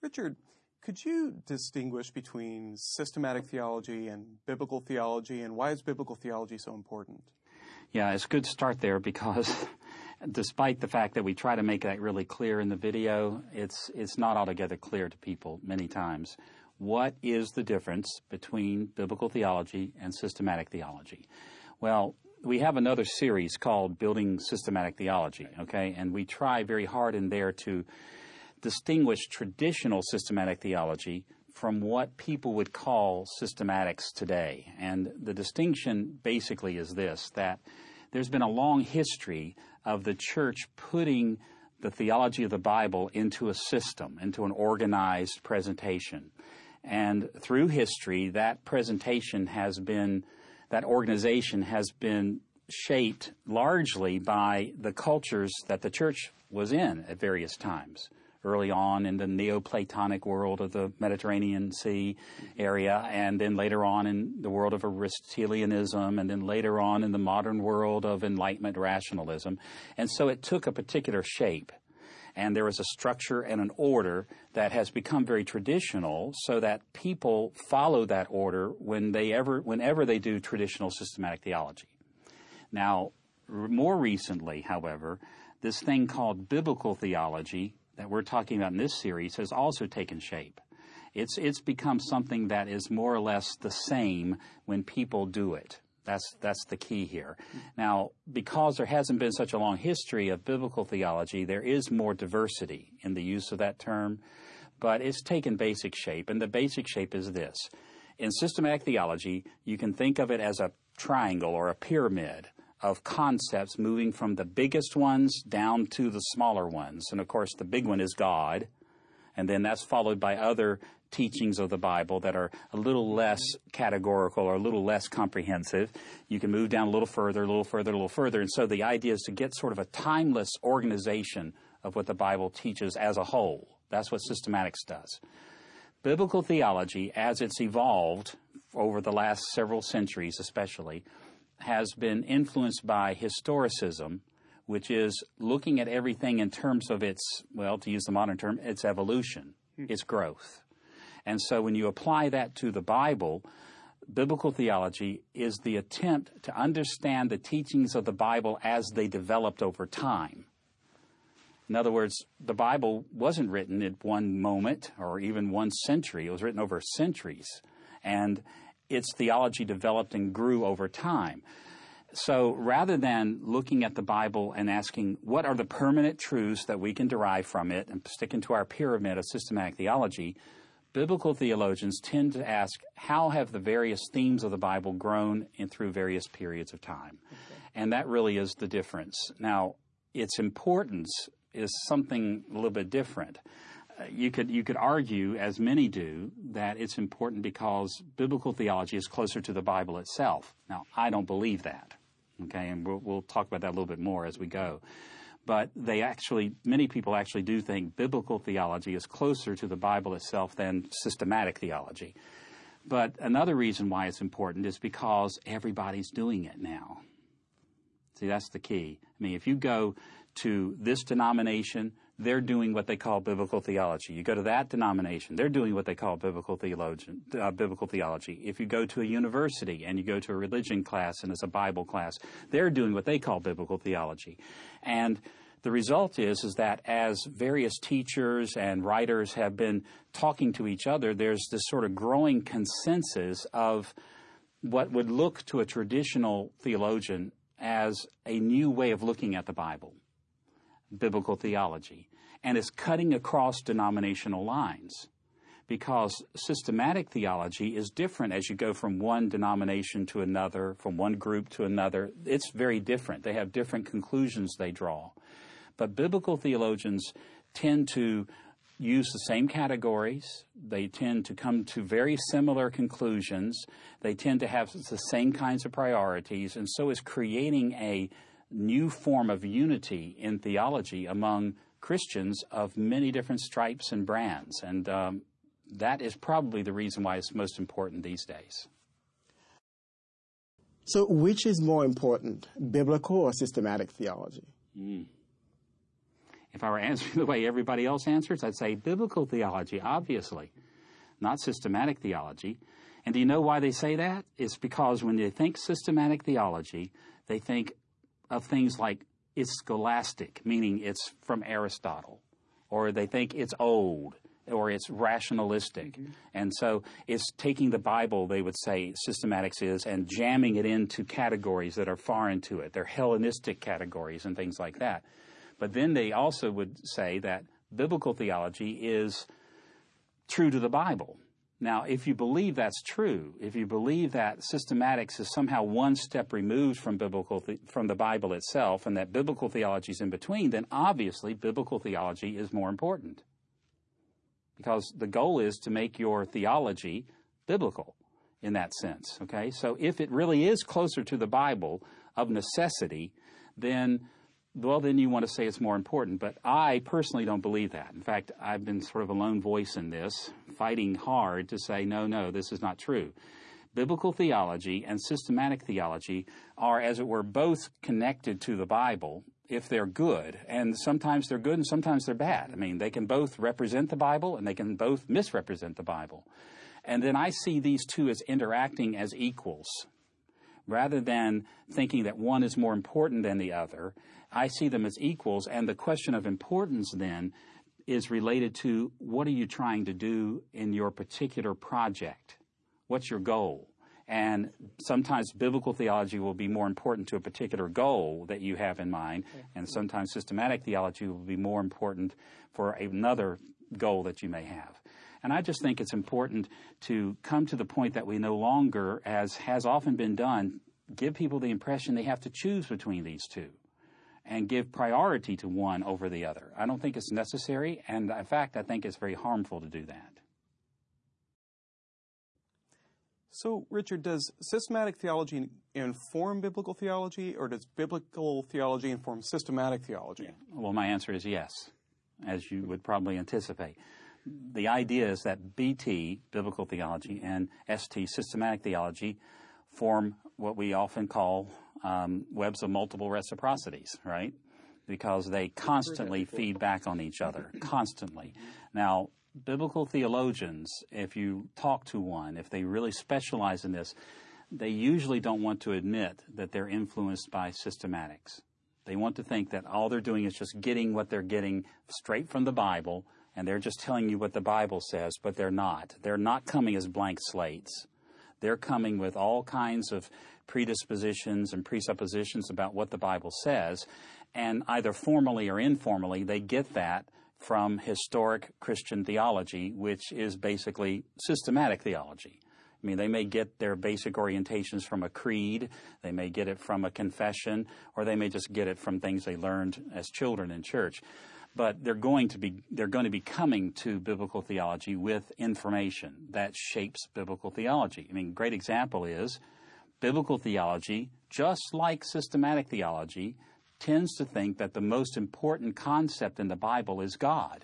Richard, could you distinguish between systematic theology and biblical theology, and why is biblical theology so important? Yeah, it's good to start there because despite the fact that we try to make that really clear in the video, it's not altogether clear to people many times. What is the difference between biblical theology and systematic theology? Well, we have another series called Building Systematic Theology, okay? And we try very hard in there to distinguish traditional systematic theology from what people would call systematics today. And the distinction basically is this, that there's been a long history of the church putting the theology of the Bible into a system, into an organized presentation. And through history, that presentation has been, that organization has been shaped largely by the cultures that the church was in at various times. Early on in the Neoplatonic world of the Mediterranean Sea area, and then later on in the world of Aristotelianism, and then later on in the modern world of Enlightenment rationalism. And so it took a particular shape. And there is a structure and an order that has become very traditional so that people follow that order whenever they do traditional systematic theology. Now, more recently, however, this thing called biblical theology that we're talking about in this series has also taken shape. It's become something that is more or less the same when people do it. That's the key here. Now, because there hasn't been such a long history of biblical theology, there is more diversity in the use of that term, but it's taken basic shape, and the basic shape is this. In systematic theology, you can think of it as a triangle or a pyramid of concepts moving from the biggest ones down to the smaller ones. And of course, the big one is God, and then that's followed by other teachings of the Bible that are a little less categorical or a little less comprehensive. You can move down a little further, a little further, a little further. And so the idea is to get sort of a timeless organization of what the Bible teaches as a whole. That's what systematics does. Biblical theology, as it's evolved over the last several centuries especially, has been influenced by historicism, which is looking at everything in terms of its, well, to use the modern term, its evolution, its growth. And so when you apply that to the Bible, biblical theology is the attempt to understand the teachings of the Bible as they developed over time. In other words, the Bible wasn't written at one moment or even one century. It was written over centuries. And its theology developed and grew over time. So rather than looking at the Bible and asking what are the permanent truths that we can derive from it and stick into our pyramid of systematic theology, biblical theologians tend to ask how have the various themes of the Bible grown through various periods of time. Okay. And that really is the difference. Now, its importance is something a little bit different. You could argue, as many do, that it's important because biblical theology is closer to the Bible itself. Now, I don't believe that, okay, and we'll talk about that a little bit more as we go. But many people actually do think biblical theology is closer to the Bible itself than systematic theology. But another reason why it's important is because everybody's doing it now. See, that's the key. I mean, if you go to this denomination, they're doing what they call biblical theology. You go to that denomination, they're doing what they call biblical theology. If you go to a university and you go to a religion class and it's a Bible class, they're doing what they call biblical theology. And the result is that as various teachers and writers have been talking to each other, there's this sort of growing consensus of what would look to a traditional theologian as a new way of looking at the Bible, biblical theology, and it's cutting across denominational lines because systematic theology is different as you go from one denomination to another, from one group to another. It's very different. They have different conclusions they draw. But biblical theologians tend to use the same categories. They tend to come to very similar conclusions. They tend to have the same kinds of priorities, and so is creating a new form of unity in theology among Christians of many different stripes and brands. And that is probably the reason why it's most important these days. So which is more important, biblical or systematic theology? Yeah, If I were answering the way everybody else answers, I'd say biblical theology, obviously, not systematic theology. And do you know why they say that? It's because when they think systematic theology, they think of things like it's scholastic, meaning it's from Aristotle, or they think it's old, or it's rationalistic. Mm-hmm. And so it's taking the Bible, they would say, systematics is, and jamming it into categories that are foreign to it. They're Hellenistic categories and things like that. But then they also would say that biblical theology is true to the Bible. Now, if you believe that's true, if you believe that systematics is somehow one step removed from from the Bible itself, and that biblical theology is in between, then obviously biblical theology is more important. Because the goal is to make your theology biblical in that sense, okay? So if it really is closer to the Bible of necessity, then you want to say it's more important. But I personally don't believe that. In fact, I've been sort of a lone voice in this, fighting hard to say, no, this is not true. Biblical theology and systematic theology are, as it were, both connected to the Bible if they're good. And sometimes they're good and sometimes they're bad. I mean, they can both represent the Bible and they can both misrepresent the Bible. And then I see these two as interacting as equals. Rather than thinking that one is more important than the other, I see them as equals, and the question of importance then is related to what are you trying to do in your particular project? What's your goal? And sometimes biblical theology will be more important to a particular goal that you have in mind, and sometimes systematic theology will be more important for another goal that you may have. And I just think it's important to come to the point that we no longer, as has often been done, give people the impression they have to choose between these two and give priority to one over the other. I don't think it's necessary, and in fact, I think it's very harmful to do that. So, Richard, does systematic theology inform biblical theology, or does biblical theology inform systematic theology? Well, my answer is yes, as you would probably anticipate. The idea is that BT, biblical theology, and ST, systematic theology, form what we often call webs of multiple reciprocities, right? Because they constantly feed back on each other, constantly. Now, biblical theologians, if you talk to one, if they really specialize in this, they usually don't want to admit that they're influenced by systematics. They want to think that all they're doing is just getting what they're getting straight from the Bible, and they're just telling you what the Bible says, but they're not. They're not coming as blank slates. They're coming with all kinds of predispositions and presuppositions about what the Bible says, and either formally or informally, they get that from historic Christian theology, which is basically systematic theology. I mean, they may get their basic orientations from a creed, they may get it from a confession, or they may just get it from things they learned as children in church. But they're going to be coming to biblical theology with information that shapes biblical theology. I mean, great example is biblical theology, just like systematic theology, tends to think that the most important concept in the Bible is God.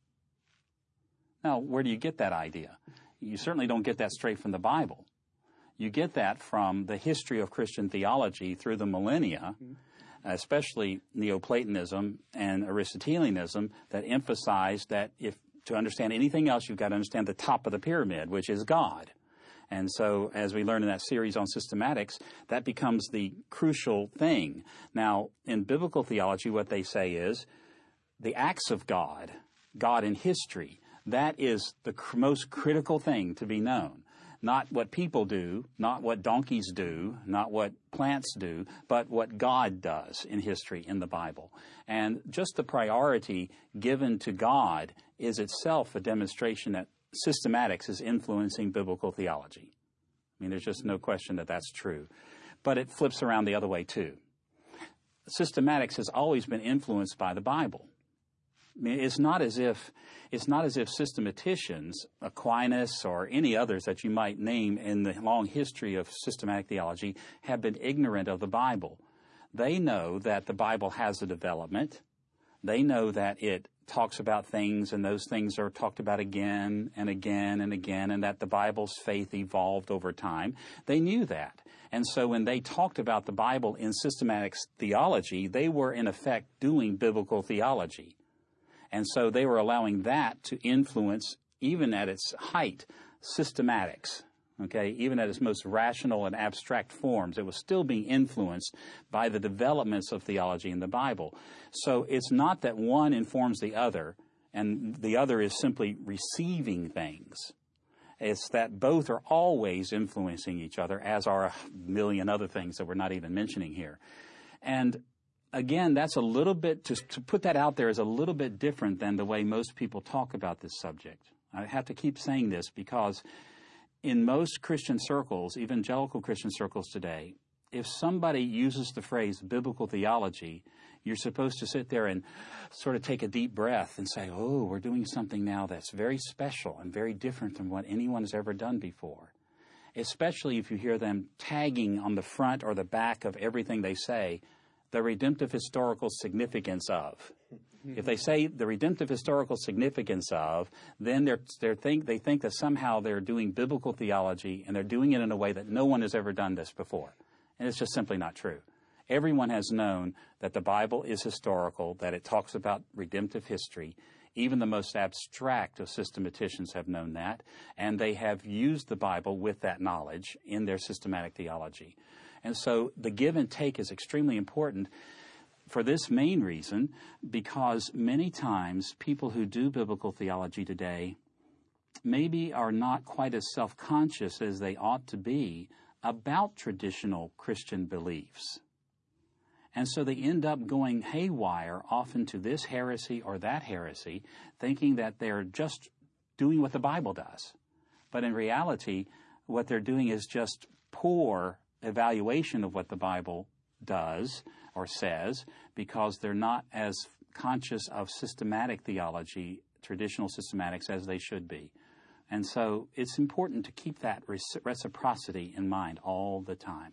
Now, where do you get that idea? You certainly don't get that straight from the Bible. You get that from the history of Christian theology through the millennia, especially Neoplatonism and Aristotelianism, that emphasized that if to understand anything else, you've got to understand the top of the pyramid, which is God. And so, as we learned in that series on systematics, that becomes the crucial thing. Now, in biblical theology, what they say is the acts of God, God in history, that is the most critical thing to be known. Not what people do, not what donkeys do, not what plants do, but what God does in history in the Bible. And just the priority given to God is itself a demonstration that systematics is influencing biblical theology. I mean, there's just no question that that's true. But it flips around the other way, too. Systematics has always been influenced by the Bible. I mean, it's not as if systematicians, Aquinas or any others that you might name in the long history of systematic theology, have been ignorant of the Bible. They know that the Bible has a development. They know that it talks about things, and those things are talked about again and again and again, and that the Bible's faith evolved over time. They knew that. And so when they talked about the Bible in systematic theology, they were in effect doing biblical theology. And so they were allowing that to influence, even at its height, systematics. Okay, even at its most rational and abstract forms, it was still being influenced by the developments of theology in the Bible. So it's not that one informs the other and the other is simply receiving things. It's that both are always influencing each other, as are a million other things that we're not even mentioning here. And again, that's a little bit, to put that out there is a little bit different than the way most people talk about this subject. I have to keep saying this because in most Christian circles, evangelical Christian circles today, if somebody uses the phrase biblical theology, you're supposed to sit there and sort of take a deep breath and say, oh, we're doing something now that's very special and very different from what anyone has ever done before. Especially if you hear them tagging on the front or the back of everything they say, the redemptive historical significance of. If they say the redemptive historical significance of, then they think that somehow they're doing biblical theology and they're doing it in a way that no one has ever done this before. And it's just simply not true. Everyone has known that the Bible is historical, that it talks about redemptive history. Even the most abstract of systematicians have known that, and they have used the Bible with that knowledge in their systematic theology. And so the give and take is extremely important for this main reason, because many times people who do biblical theology today maybe are not quite as self-conscious as they ought to be about traditional Christian beliefs. And so they end up going haywire often to this heresy or that heresy, thinking that they're just doing what the Bible does. But in reality, what they're doing is just poor evaluation of what the Bible does or says, because they're not as conscious of systematic theology, traditional systematics, as they should be. And so it's important to keep that reciprocity in mind all the time.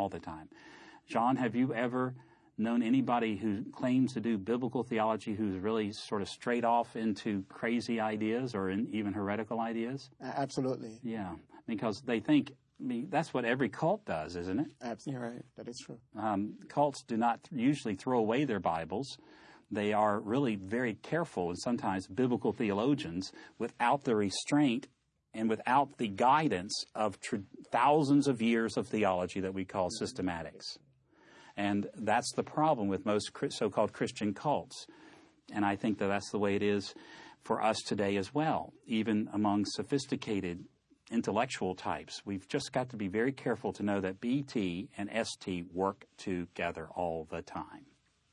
John, have you ever known anybody who claims to do biblical theology who's really sort of straight off into crazy ideas or even heretical ideas? Absolutely. Yeah, because they think, that's what every cult does, isn't it? Absolutely. You're right. That is true. Cults do not usually throw away their Bibles. They are really very careful, and sometimes biblical theologians, without the restraint and without the guidance of thousands of years of theology that we call systematics. And that's the problem with most so-called Christian cults. And I think that that's the way it is for us today as well, even among sophisticated intellectual types. We've just got to be very careful to know that BT and ST work together all the time.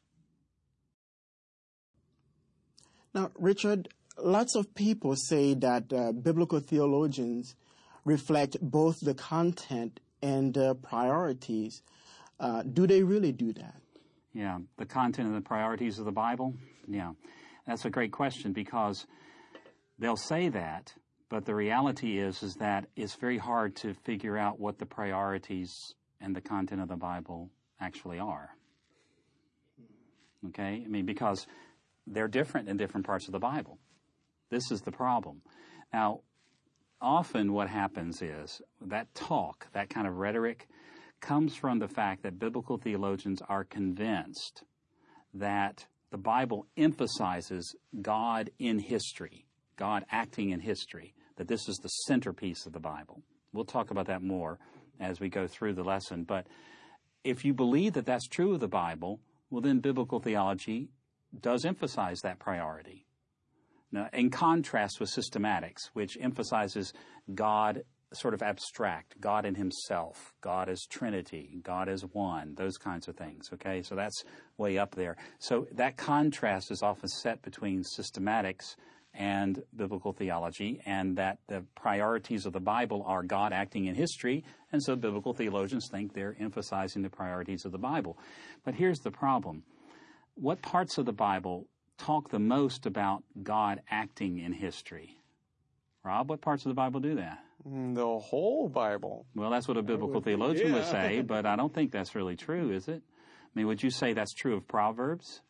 Now, Richard, lots of people say that biblical theologians reflect both the content and priorities. Do they really do that? Yeah, the content and the priorities of the Bible? Yeah, that's a great question, because they'll say that, but the reality is that it's very hard to figure out what the priorities and the content of the Bible actually are. Okay? I mean, because they're different in different parts of the Bible. This is the problem. Now, often what happens is that talk, that kind of rhetoric, comes from the fact that biblical theologians are convinced that the Bible emphasizes God in history, God acting in history, that this is the centerpiece of the Bible. We'll talk about that more as we go through the lesson. But if you believe that that's true of the Bible, well, then biblical theology does emphasize that priority. Now, in contrast with systematics, which emphasizes God sort of abstract, God in himself, God as Trinity, God as one, those kinds of things, okay? So that's way up there. So that contrast is often set between systematics and biblical theology, and that the priorities of the Bible are God acting in history, and so biblical theologians think they're emphasizing the priorities of the Bible. But here's the problem. What parts of the Bible talk the most about God acting in history? Rob, what parts of the Bible do that? The whole Bible. Well, that's what a biblical theologian would say, but I don't think that's really true, is it? I mean, would you say that's true of Proverbs?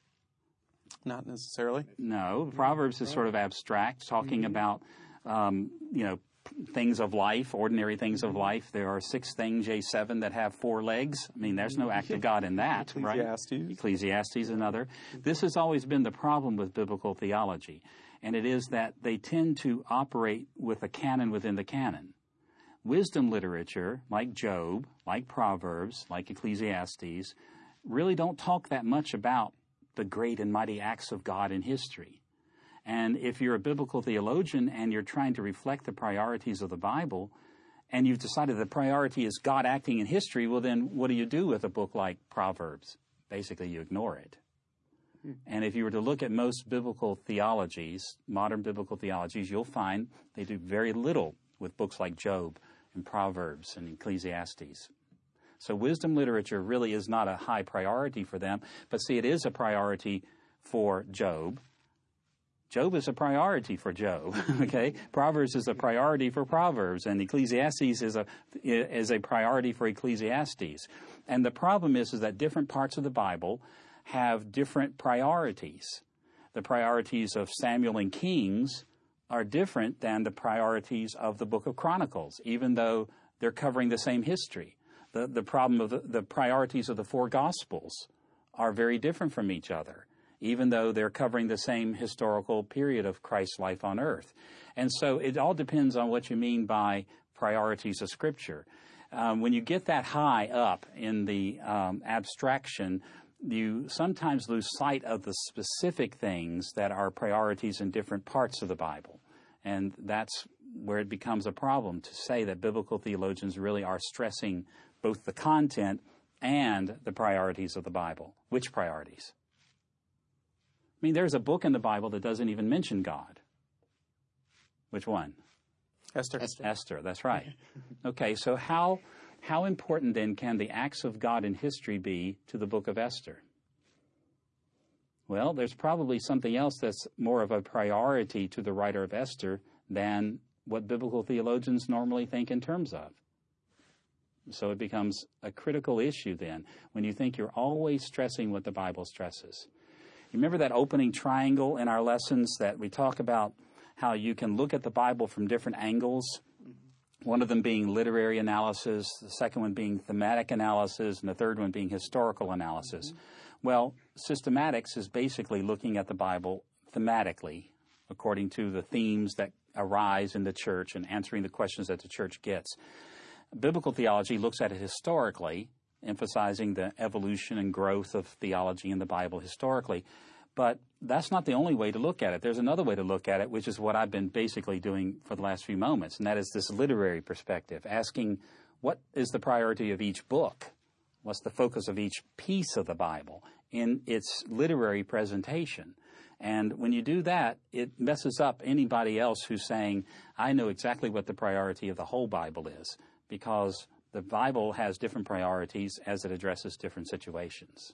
Not necessarily. No, Proverbs is sort of abstract, talking about, things of life, ordinary things of life. There are 6 things, J7, that have 4 legs. I mean, there's no act of God in that, right? Ecclesiastes, another. This has always been the problem with biblical theology, and it is that they tend to operate with a canon within the canon. Wisdom literature, like Job, like Proverbs, like Ecclesiastes, really don't talk that much about the great and mighty acts of God in history. And if you're a biblical theologian and you're trying to reflect the priorities of the Bible, and you've decided the priority is God acting in history, well then what do you do with a book like Proverbs? Basically you ignore it. And if you were to look at most biblical theologies, modern biblical theologies, you'll find they do very little with books like Job and Proverbs and Ecclesiastes. So wisdom literature really is not a high priority for them, but see, it is a priority for Job. Job is a priority for Job, okay? Proverbs is a priority for Proverbs, and Ecclesiastes is a priority for Ecclesiastes. And the problem is that different parts of the Bible have different priorities. The priorities of Samuel and Kings are different than the priorities of the book of Chronicles, even though they're covering the same history. The problem of the priorities of the 4 Gospels are very different from each other, even though they're covering the same historical period of Christ's life on earth. And so it all depends on what you mean by priorities of Scripture. When you get that high up in the abstraction, you sometimes lose sight of the specific things that are priorities in different parts of the Bible. And that's where it becomes a problem to say that biblical theologians really are stressing both the content and the priorities of the Bible. Which priorities? I mean, there's a book in the Bible that doesn't even mention God. Which one? Esther, that's right. Okay, so how important then can the acts of God in history be to the book of Esther? Well, there's probably something else that's more of a priority to the writer of Esther than what biblical theologians normally think in terms of. So it becomes a critical issue then when you think you're always stressing what the Bible stresses. You remember that opening triangle in our lessons that we talk about how you can look at the Bible from different angles? One of them being literary analysis, the second one being thematic analysis, and the third one being historical analysis. Well, systematics is basically looking at the Bible thematically, according to the themes that arise in the church and answering the questions that the church gets. Biblical theology looks at it historically, emphasizing the evolution and growth of theology in the Bible historically. But that's not the only way to look at it. There's another way to look at it, which is what I've been basically doing for the last few moments, and that is this literary perspective, asking what is the priority of each book? What's the focus of each piece of the Bible in its literary presentation? And when you do that, it messes up anybody else who's saying, I know exactly what the priority of the whole Bible is, because the Bible has different priorities as it addresses different situations.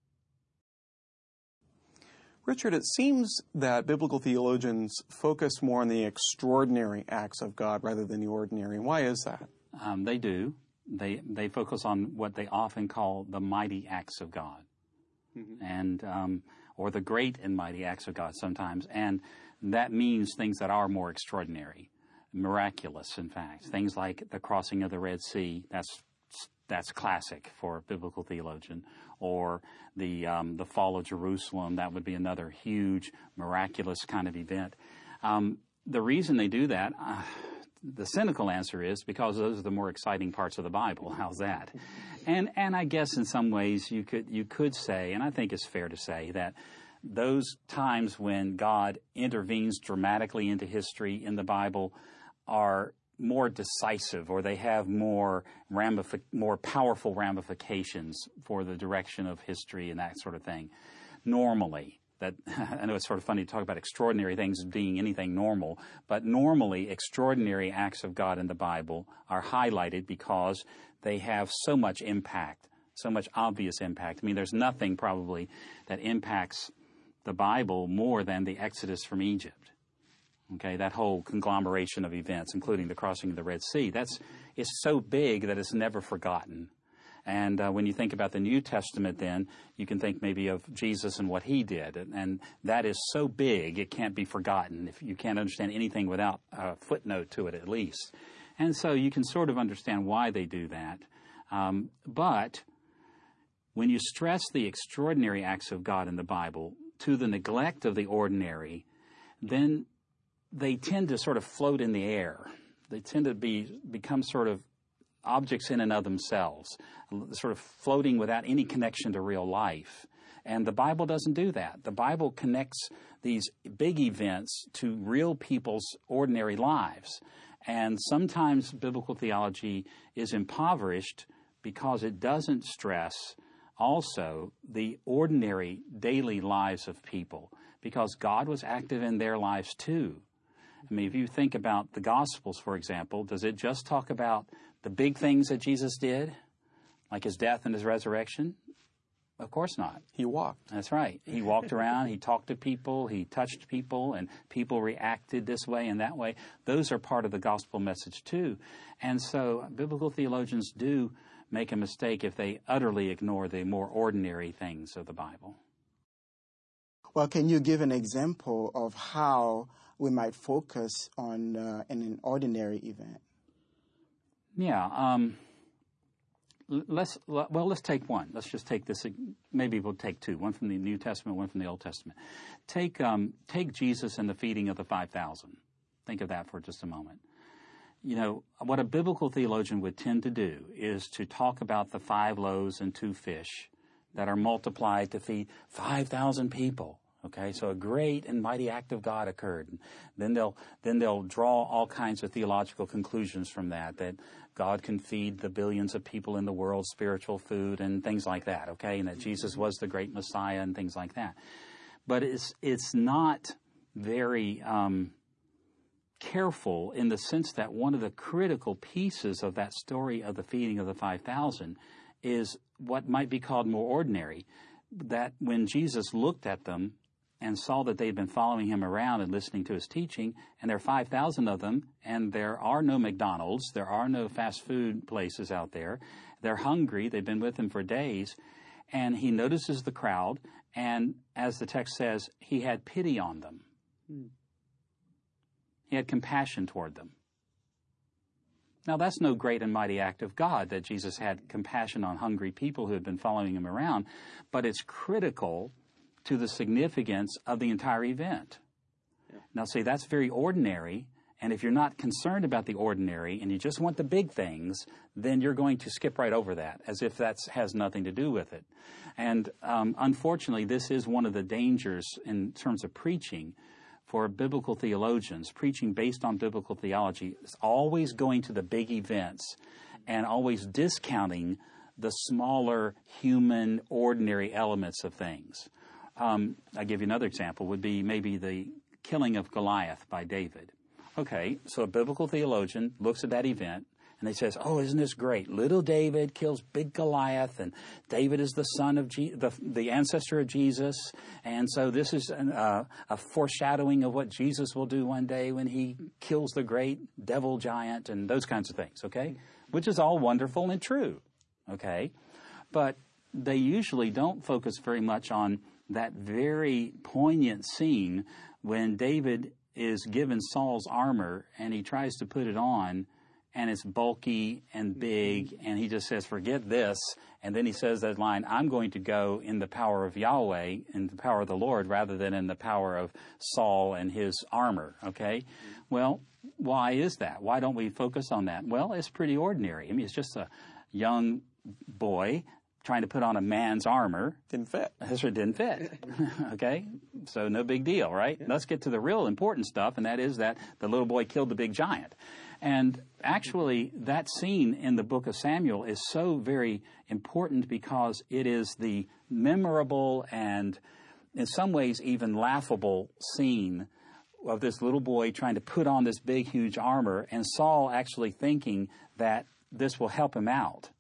Richard, it seems that biblical theologians focus more on the extraordinary acts of God rather than the ordinary. Why is that? They do. They focus on what they often call the mighty acts of God, and or the great and mighty acts of God sometimes. And that means things that are more extraordinary, miraculous, in fact. Things like the crossing of the Red Sea, that's classic for a biblical theologian. Or the fall of Jerusalem, that would be another huge, miraculous kind of event. The reason they do that, the cynical answer is because those are the more exciting parts of the Bible. How's that? And I guess in some ways you could say, and I think it's fair to say, that those times when God intervenes dramatically into history in the Bible are more decisive, or they have more powerful ramifications for the direction of history and that sort of thing. Normally, I know it's sort of funny to talk about extraordinary things as being anything normal, but normally extraordinary acts of God in the Bible are highlighted because they have so much impact, so much obvious impact. I mean, there's nothing probably that impacts the Bible more than the Exodus from Egypt. Okay, that whole conglomeration of events, including the crossing of the Red Sea, it's so big that it's never forgotten. And when you think about the New Testament, then you can think maybe of Jesus and what he did. And that is so big, it can't be forgotten. If you can't understand anything without a footnote to it, at least. And so you can sort of understand why they do that. But when you stress the extraordinary acts of God in the Bible to the neglect of the ordinary, then they tend to sort of float in the air. They tend to become sort of objects in and of themselves, sort of floating without any connection to real life. And the Bible doesn't do that. The Bible connects these big events to real people's ordinary lives. And sometimes biblical theology is impoverished because it doesn't stress also the ordinary daily lives of people, because God was active in their lives too. I mean, if you think about the Gospels, for example, does it just talk about the big things that Jesus did, like his death and his resurrection? Of course not. He walked. That's right. He walked around, he talked to people, he touched people, and people reacted this way and that way. Those are part of the gospel message too. And so biblical theologians do make a mistake if they utterly ignore the more ordinary things of the Bible. Well, can you give an example of how we might focus on an ordinary event? Yeah. Let's take one. Let's just take this. Maybe we'll take two. One from the New Testament, one from the Old Testament. Take Jesus and the feeding of the 5,000. Think of that for just a moment. You know, what a biblical theologian would tend to do is to talk about the 5 loaves and 2 fish that are multiplied to feed 5,000 people. Okay, so a great and mighty act of God occurred. And then they'll draw all kinds of theological conclusions from that God can feed the billions of people in the world spiritual food and things like that. Okay, and that Jesus was the great Messiah and things like that. But it's not very careful in the sense that one of the critical pieces of that story of the feeding of the 5,000 is what might be called more ordinary. That when Jesus looked at them and saw that they'd been following him around and listening to his teaching, and there are 5,000 of them, and there are no McDonald's, there are no fast food places out there. They're hungry, they've been with him for days, and he notices the crowd, and as the text says, he had pity on them. He had compassion toward them. Now, that's no great and mighty act of God that Jesus had compassion on hungry people who had been following him around, but it's critical to the significance of the entire event. Yeah. Now, see, that's very ordinary, and if you're not concerned about the ordinary and you just want the big things, then you're going to skip right over that, as if that has nothing to do with it. And unfortunately, this is one of the dangers in terms of preaching for biblical theologians. Preaching based on biblical theology is always going to the big events and always discounting the smaller human, ordinary elements of things. I'll give you another example, would be maybe the killing of Goliath by David. Okay, so a biblical theologian looks at that event and he says, oh, isn't this great? Little David kills big Goliath, and David is the son of the ancestor of Jesus, and so this is a foreshadowing of what Jesus will do one day when he kills the great devil giant and those kinds of things, okay? Which is all wonderful and true, okay? But they usually don't focus very much on that very poignant scene when David is given Saul's armor and he tries to put it on, and it's bulky and big, and he just says, forget this. And then he says that line, I'm going to go in the power of Yahweh, in the power of the Lord, rather than in the power of Saul and his armor, okay? Well, why is that? Why don't we focus on that? Well, it's pretty ordinary. I mean, it's just a young boy trying to put on a man's armor. Didn't fit. That's what didn't fit. Okay? So no big deal, right? Yeah. Let's get to the real important stuff, and that is that the little boy killed the big giant. And actually, that scene in the book of Samuel is so very important because it is the memorable and, in some ways, even laughable scene of this little boy trying to put on this big, huge armor, and Saul actually thinking that this will help him out.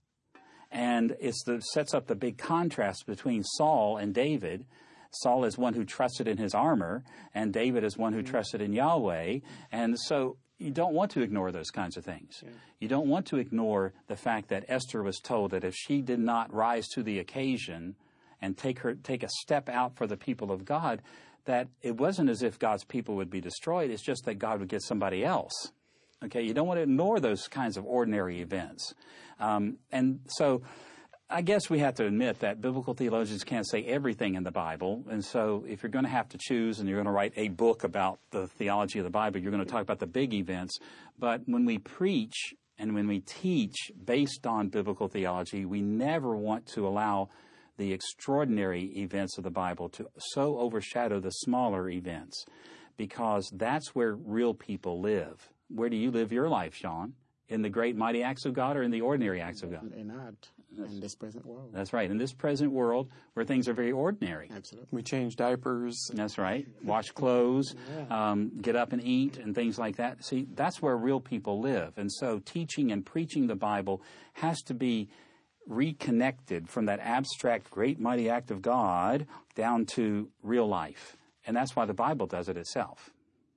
And it sets up the big contrast between Saul and David. Saul is one who trusted in his armor, and David is one who trusted in Yahweh. And so you don't want to ignore those kinds of things. Yeah. You don't want to ignore the fact that Esther was told that if she did not rise to the occasion and take a step out for the people of God, that it wasn't as if God's people would be destroyed. It's just that God would get somebody else. Okay, you don't want to ignore those kinds of ordinary events. And so I guess we have to admit that biblical theologians can't say everything in the Bible. And so if you're going to have to choose and you're going to write a book about the theology of the Bible, you're going to talk about the big events. But when we preach and when we teach based on biblical theology, we never want to allow the extraordinary events of the Bible to so overshadow the smaller events, because that's where real people live. Where do you live your life, Sean? In the great mighty acts of God or in the ordinary acts of God? Not in this present world. That's right. In this present world where things are very ordinary. Absolutely. We change diapers. That's right. Wash clothes, get up and eat and things like that. See, that's where real people live. And so teaching and preaching the Bible has to be reconnected from that abstract great mighty act of God down to real life. And that's why the Bible does it itself.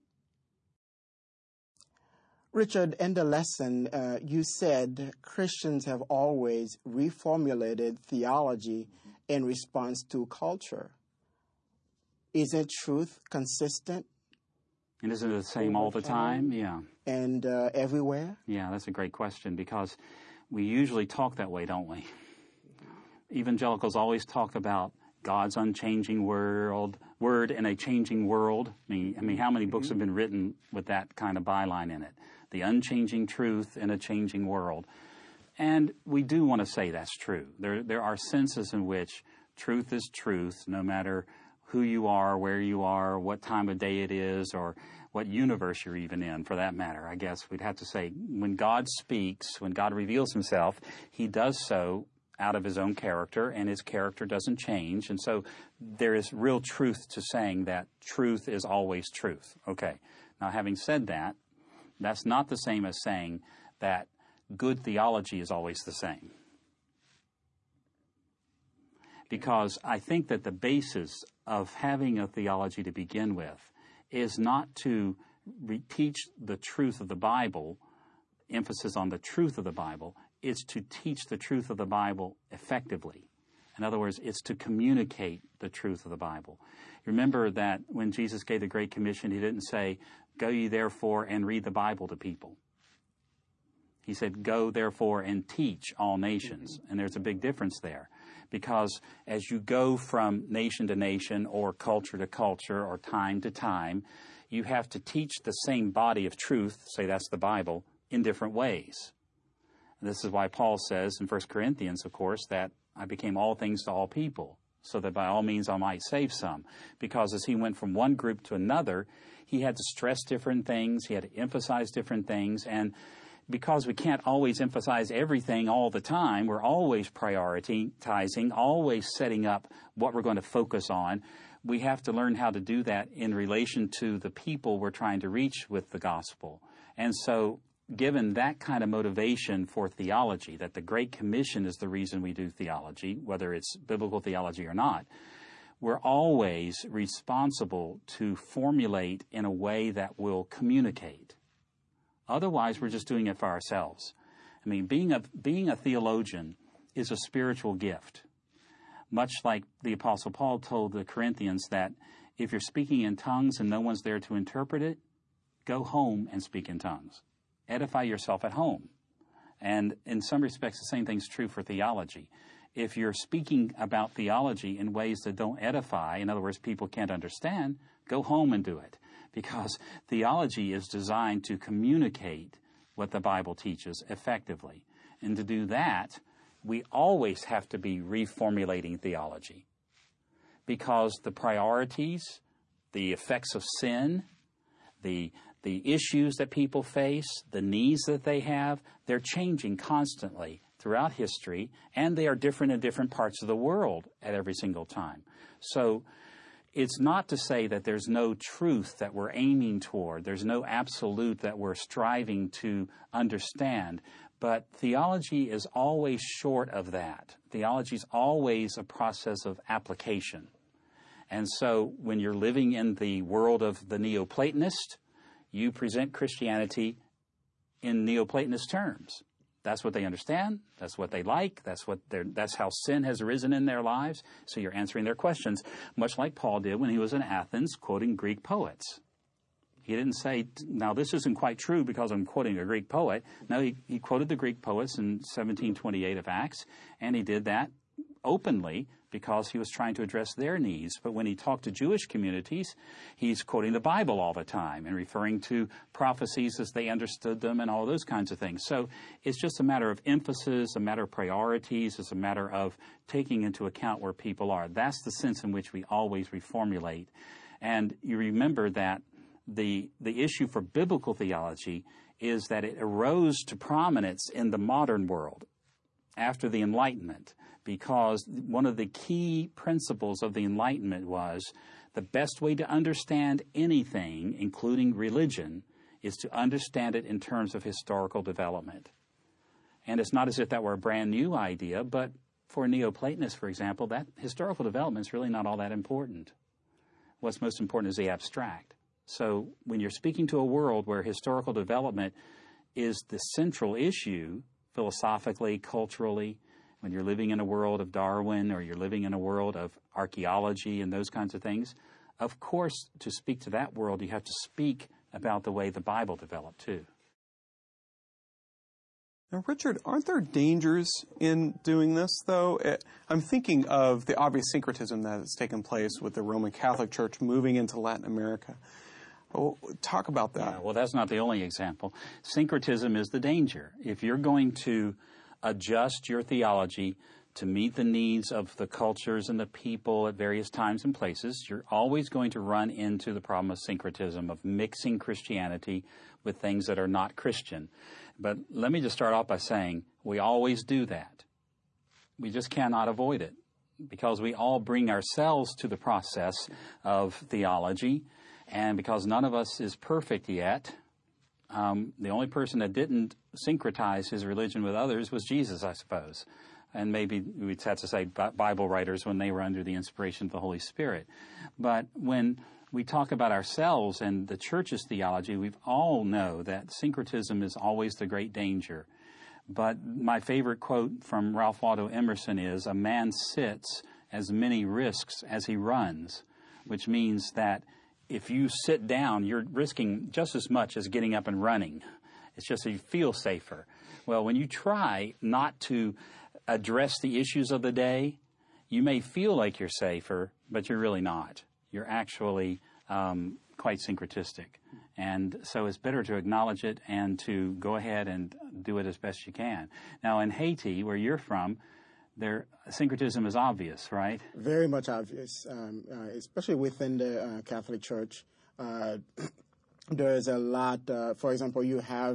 Richard, in the lesson, you said Christians have always reformulated theology in response to culture. Isn't truth consistent? And isn't it the same all the time? Yeah. And everywhere? Yeah, that's a great question, because we usually talk that way, don't we? Evangelicals always talk about God's unchanging word in a changing world. I mean, how many books have been written with that kind of byline in it? The unchanging truth in a changing world. And we do want to say that's true. There are senses in which truth is truth, no matter who you are, where you are, what time of day it is, or what universe you're even in, for that matter. I guess we'd have to say when God speaks, when God reveals himself, he does so out of his own character, and his character doesn't change. And so there is real truth to saying that truth is always truth. Okay. Now, having said that, that's not the same as saying that good theology is always the same. Because I think that the basis of having a theology to begin with is not to teach the truth of the Bible, emphasis on the truth of the Bible. It's to teach the truth of the Bible effectively. In other words, it's to communicate the truth of the Bible. Remember that when Jesus gave the Great Commission, he didn't say, "Go ye therefore and read the Bible to people." He said, "Go therefore and teach all nations." And there's a big difference there, because as you go from nation to nation or culture to culture or time to time, you have to teach the same body of truth, say that's the Bible, in different ways. And this is why Paul says in 1 Corinthians, of course, that I became all things to all people, so that by all means I might save some. Because as he went from one group to another, he had to stress different things, he had to emphasize different things, and because we can't always emphasize everything all the time, we're always prioritizing, always setting up what we're going to focus on. We have to learn how to do that in relation to the people we're trying to reach with the gospel. And so, given that kind of motivation for theology, that the Great Commission is the reason we do theology, whether it's biblical theology or not, we're always responsible to formulate in a way that will communicate. Otherwise, we're just doing it for ourselves. I mean, being a theologian is a spiritual gift. Much like the Apostle Paul told the Corinthians that if you're speaking in tongues and no one's there to interpret it, go home and speak in tongues. Edify yourself at home. And in some respects, the same thing's true for theology. If you're speaking about theology in ways that don't edify, in other words, people can't understand, go home and do it. Because theology is designed to communicate what the Bible teaches effectively. And to do that, we always have to be reformulating theology. Because the priorities, the effects of sin, the issues that people face, the needs that they have, they're changing constantly throughout history, and they are different in different parts of the world at every single time. So it's not to say that there's no truth that we're aiming toward, there's no absolute that we're striving to understand, but theology is always short of that. Theology is always a process of application. And so when you're living in the world of the Neoplatonist, you present Christianity in Neoplatonist terms. That's what they understand. That's what they like. That's how sin has arisen in their lives. So you're answering their questions, much like Paul did when he was in Athens quoting Greek poets. He didn't say, now this isn't quite true because I'm quoting a Greek poet. No, he quoted the Greek poets in 1728 of Acts, and he did that openly because he was trying to address their needs. But when he talked to Jewish communities, he's quoting the Bible all the time and referring to prophecies as they understood them and all those kinds of things. So it's just a matter of emphasis, a matter of priorities, it's a matter of taking into account where people are. That's the sense in which we always reformulate. And you remember that the issue for biblical theology is that it arose to prominence in the modern world after the Enlightenment, because one of the key principles of the Enlightenment was the best way to understand anything, including religion, is to understand it in terms of historical development. And it's not as if that were a brand new idea, but for Neoplatonists, for example, that historical development is really not all that important. What's most important is the abstract. So when you're speaking to a world where historical development is the central issue, philosophically, culturally, when you're living in a world of Darwin or you're living in a world of archaeology and those kinds of things, of course, to speak to that world, you have to speak about the way the Bible developed, too. Now, Richard, aren't there dangers in doing this, though? I'm thinking of the obvious syncretism that has taken place with the Roman Catholic Church moving into Latin America. Oh, talk about that. Yeah, well, that's not the only example. Syncretism is the danger. If you're going to adjust your theology to meet the needs of the cultures and the people at various times and places, you're always going to run into the problem of syncretism, of mixing Christianity with things that are not Christian. But let me just start off by saying we always do that. We just cannot avoid it because we all bring ourselves to the process of theology, and because none of us is perfect yet, the only person that didn't syncretize his religion with others was Jesus, I suppose. And maybe we'd have to say Bible writers when they were under the inspiration of the Holy Spirit. But when we talk about ourselves and the church's theology, we all know that syncretism is always the great danger. But my favorite quote from Ralph Waldo Emerson is, "A man sits as many risks as he runs," which means that if you sit down, you're risking just as much as getting up and running. It's just that you feel safer. Well, when you try not to address the issues of the day, you may feel like you're safer, but you're really not. You're actually quite syncretistic. And so it's better to acknowledge it and to go ahead and do it as best you can. Now, in Haiti, where you're from, their syncretism is obvious, right? Very much obvious, especially within the Catholic Church. There is a lot. For example, you have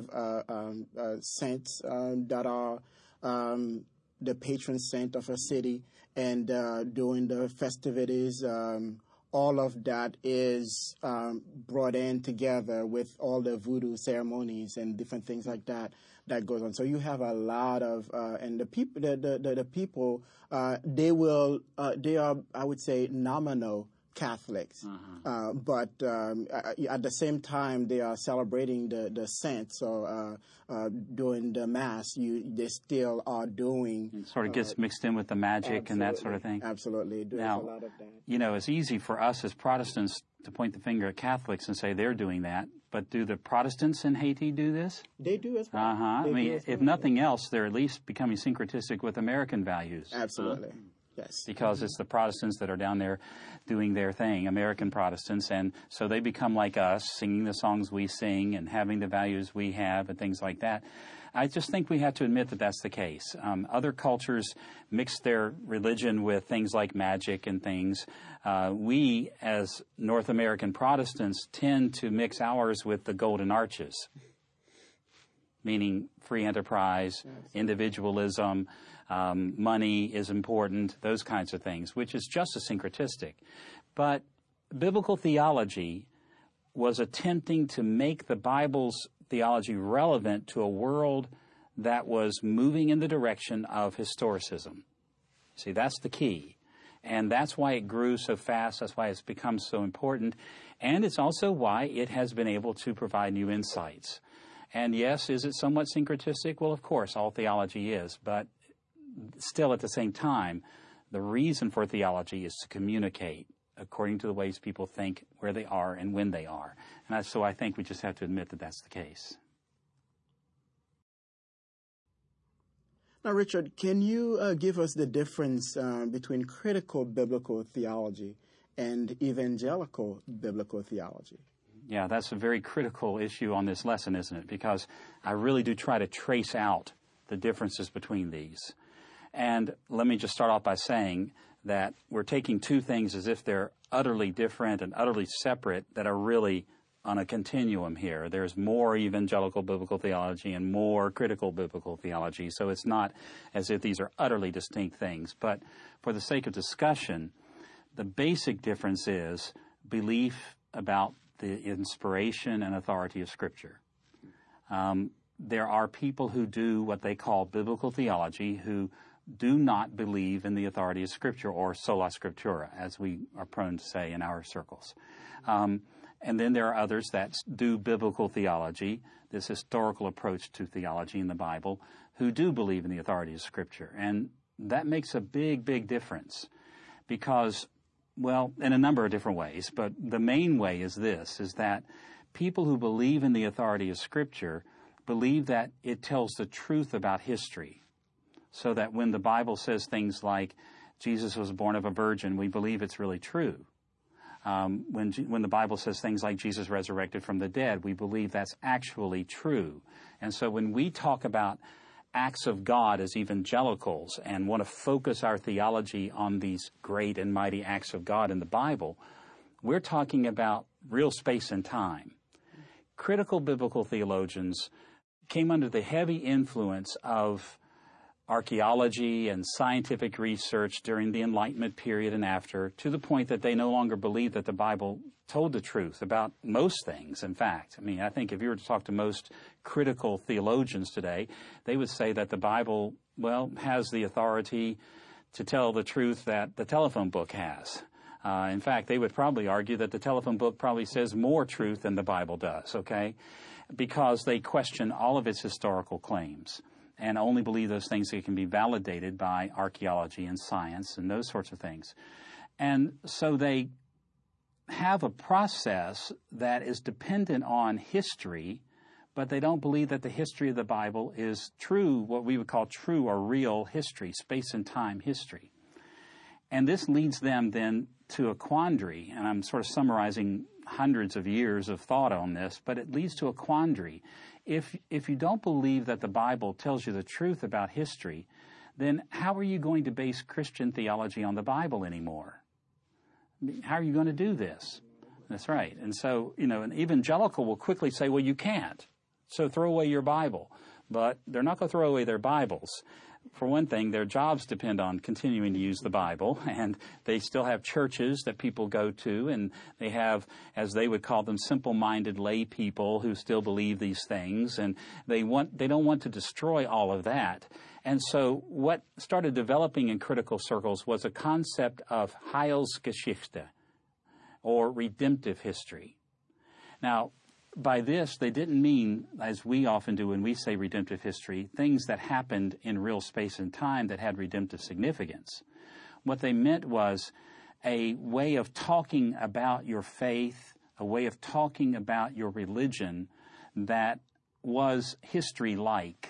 saints that are the patron saint of a city, and during the festivities, all of that is brought in together with all the voodoo ceremonies and different things like that goes on. So you have a lot of, and the people, the people, they are, I would say, nominal Catholics, but at the same time they are celebrating the saints. So during the Mass, they still are doing. It sort of gets mixed in with the magic and that sort of thing. Absolutely, there's now, a lot of that. You know, it's easy for us as Protestants to point the finger at Catholics and say they're doing that. But do the Protestants in Haiti do this? They do as well. I mean, if nothing else, they're at least becoming syncretistic with American values. Absolutely. Yes. Because it's the Protestants that are down there doing their thing, American Protestants, and so they become like us, singing the songs we sing and having the values we have and things like that. I just think we have to admit that that's the case. Other cultures mix their religion with things like magic and things. We, as North American Protestants, tend to mix ours with the golden arches, meaning free enterprise, individualism, money is important, those kinds of things, which is just as syncretistic. But biblical theology was attempting to make the Bible's theology relevant to a world that was moving in the direction of historicism. See, that's the key. And that's why it grew so fast. That's why it's become so important. And it's also why it has been able to provide new insights. And yes, is it somewhat syncretistic? Well, of course, all theology is. But still, at the same time, the reason for theology is to communicate according to the ways people think, where they are, and when they are. And so I think we just have to admit that that's the case. Now, Richard, can you give us the difference between critical biblical theology and evangelical biblical theology? Yeah, that's a very critical issue on this lesson, isn't it? Because I really do try to trace out the differences between these. And let me just start off by saying that we're taking two things as if they're utterly different and utterly separate that are really on a continuum here. There's more evangelical biblical theology and more critical biblical theology. So it's not as if these are utterly distinct things. But for the sake of discussion, the basic difference is belief about the inspiration and authority of Scripture. There are people who do what they call biblical theology who do not believe in the authority of Scripture, or sola scriptura, as we are prone to say in our circles. And then there are others that do biblical theology, this historical approach to theology in the Bible, who do believe in the authority of Scripture. And that makes a big, big difference because, well, in a number of different ways, but the main way is this, is that people who believe in the authority of Scripture believe that it tells the truth about history. So that when the Bible says things like Jesus was born of a virgin, we believe it's really true. When the Bible says things like Jesus resurrected from the dead, we believe that's actually true. And so when we talk about acts of God as evangelicals and want to focus our theology on these great and mighty acts of God in the Bible, we're talking about real space and time. Critical biblical theologians came under the heavy influence of archaeology and scientific research during the Enlightenment period and after, to the point that they no longer believe that the Bible told the truth about most things, in fact. I mean, I think if you were to talk to most critical theologians today, they would say that the Bible, well, has the authority to tell the truth that the telephone book has. In fact, they would probably argue that the telephone book probably says more truth than the Bible does, okay? Because they question all of its historical claims and only believe those things that can be validated by archaeology and science and those sorts of things. And so they have a process that is dependent on history, but they don't believe that the history of the Bible is true, what we would call true or real history, space and time history. And this leads them then to a quandary, and I'm sort of summarizing hundreds of years of thought on this, but it leads to a quandary. If you don't believe that the Bible tells you the truth about history, then how are you going to base Christian theology on the Bible anymore? How are you going to do this? That's right. And so, an evangelical will quickly say, well, you can't. So throw away your Bible. But they're not going to throw away their Bibles. For one thing, their jobs depend on continuing to use the Bible, and they still have churches that people go to, and they have, as they would call them, simple-minded lay people who still believe these things, and they don't want to destroy all of that. And so what started developing in critical circles was a concept of Heilsgeschichte, or redemptive history. Now, by this, they didn't mean, as we often do when we say redemptive history, things that happened in real space and time that had redemptive significance. What they meant was a way of talking about your faith, a way of talking about your religion that was history-like.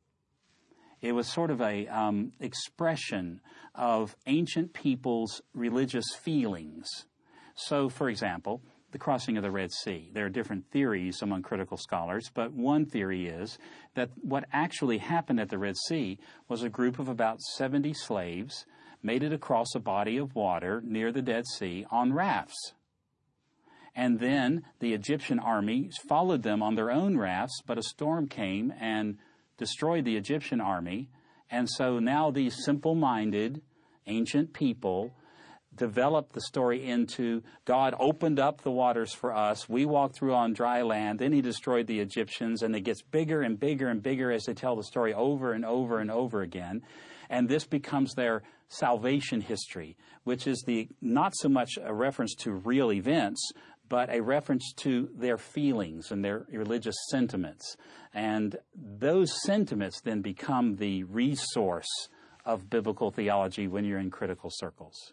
It was sort of a expression of ancient people's religious feelings. So, for example, the crossing of the Red Sea. There are different theories among critical scholars, but one theory is that what actually happened at the Red Sea was a group of about 70 slaves made it across a body of water near the Dead Sea on rafts. And then the Egyptian army followed them on their own rafts, but a storm came and destroyed the Egyptian army. And so now these simple-minded ancient people, developed the story into God opened up the waters for us. We walked through on dry land. Then he destroyed the Egyptians. And it gets bigger and bigger and bigger as they tell the story over and over and over again. And this becomes their salvation history, which is not so much a reference to real events, but a reference to their feelings and their religious sentiments. And those sentiments then become the resource of biblical theology when you're in critical circles.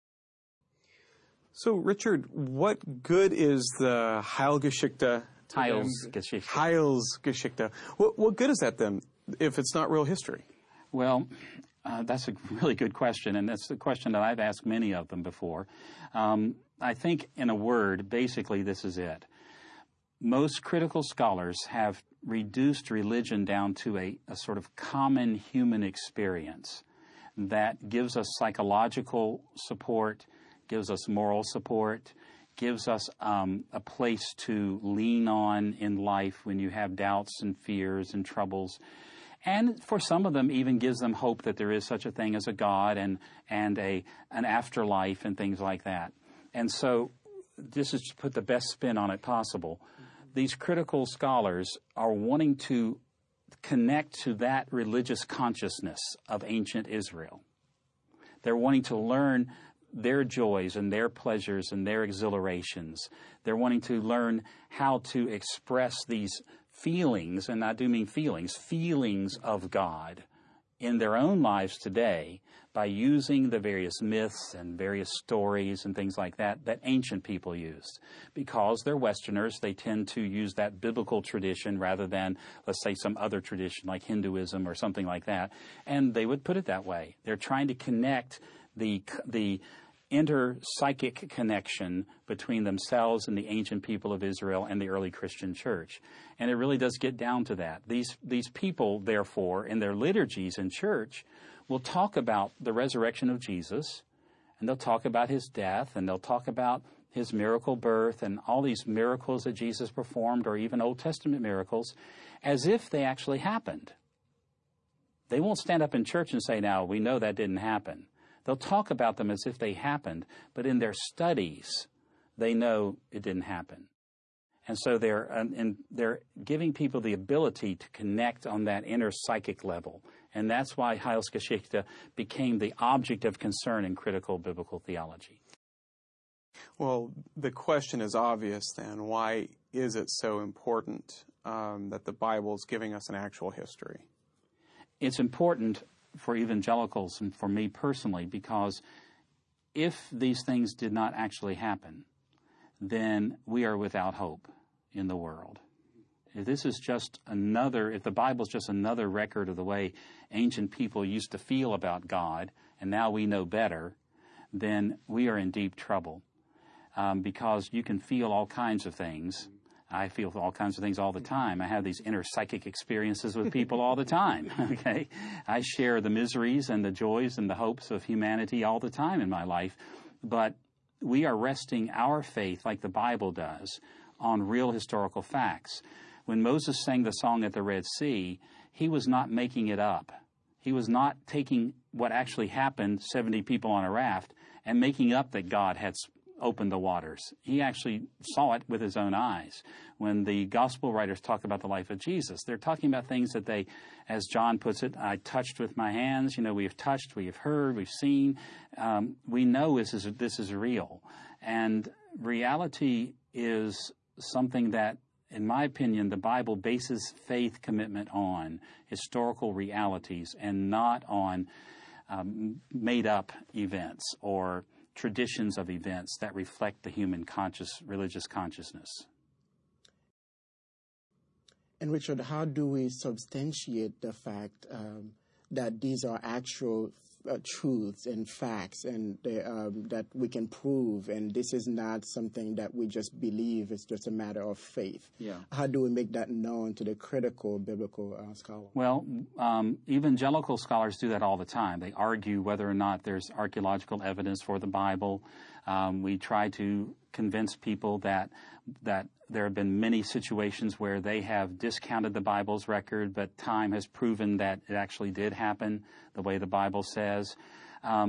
So, Richard, what good is the Heilgeschichte? Heilsgeschichte. Heilsgeschichte. What good is that then if it's not real history? Well, that's a really good question, and that's the question that I've asked many of them before. I think, in a word, basically this is it. Most critical scholars have reduced religion down to a sort of common human experience that gives us psychological support, gives us moral support, gives us a place to lean on in life when you have doubts and fears and troubles. And for some of them, even gives them hope that there is such a thing as a God and an afterlife and things like that. And so this is to put the best spin on it possible. These critical scholars are wanting to connect to that religious consciousness of ancient Israel. They're wanting to learn their joys and their pleasures and their exhilarations. They're wanting to learn how to express these feelings, and I do mean feelings of God in their own lives today by using the various myths and various stories and things like that ancient people used. Because they're Westerners, they tend to use that biblical tradition rather than, let's say, some other tradition like Hinduism or something like that. And they would put it that way. They're trying to connect the inter-psychic connection between themselves and the ancient people of Israel and the early Christian church. And it really does get down to that. These people, therefore, in their liturgies in church, will talk about the resurrection of Jesus, and they'll talk about his death, and they'll talk about his miracle birth and all these miracles that Jesus performed, or even Old Testament miracles, as if they actually happened. They won't stand up in church and say, now, we know that didn't happen. They'll talk about them as if they happened, but in their studies, they know it didn't happen. And so they're giving people the ability to connect on that inner psychic level. And that's why Heilsgeschichte became the object of concern in critical biblical theology. Well, the question is obvious then. Why is it so important that the Bible is giving us an actual history? It's important for evangelicals and for me personally, because if these things did not actually happen, then we are without hope in the world. If the Bible is just another record of the way ancient people used to feel about God, and now we know better, then we are in deep trouble. Because you can feel all kinds of things. I feel all kinds of things all the time. I have these inner psychic experiences with people all the time, okay? I share the miseries and the joys and the hopes of humanity all the time in my life. But we are resting our faith, like the Bible does, on real historical facts. When Moses sang the song at the Red Sea, he was not making it up. He was not taking what actually happened, 70 people on a raft, and making up that God had opened the waters. He actually saw it with his own eyes. When the gospel writers talk about the life of Jesus, they're talking about things that they, as John puts it, I touched with my hands. We have touched, we have heard, we've seen. We know this is real. And reality is something that, in my opinion, the Bible bases faith commitment on historical realities and not on made-up events or traditions of events that reflect the human religious consciousness. And Richard, how do we substantiate the fact that these are actual truths and facts and that we can prove, and this is not something that we just believe, it's just a matter of faith? Yeah. How do we make that known to the critical biblical scholar? Well, evangelical scholars do that all the time. They argue whether or not there's archaeological evidence for the Bible. We try to convince people that there have been many situations where they have discounted the Bible's record, but time has proven that it actually did happen the way the Bible says.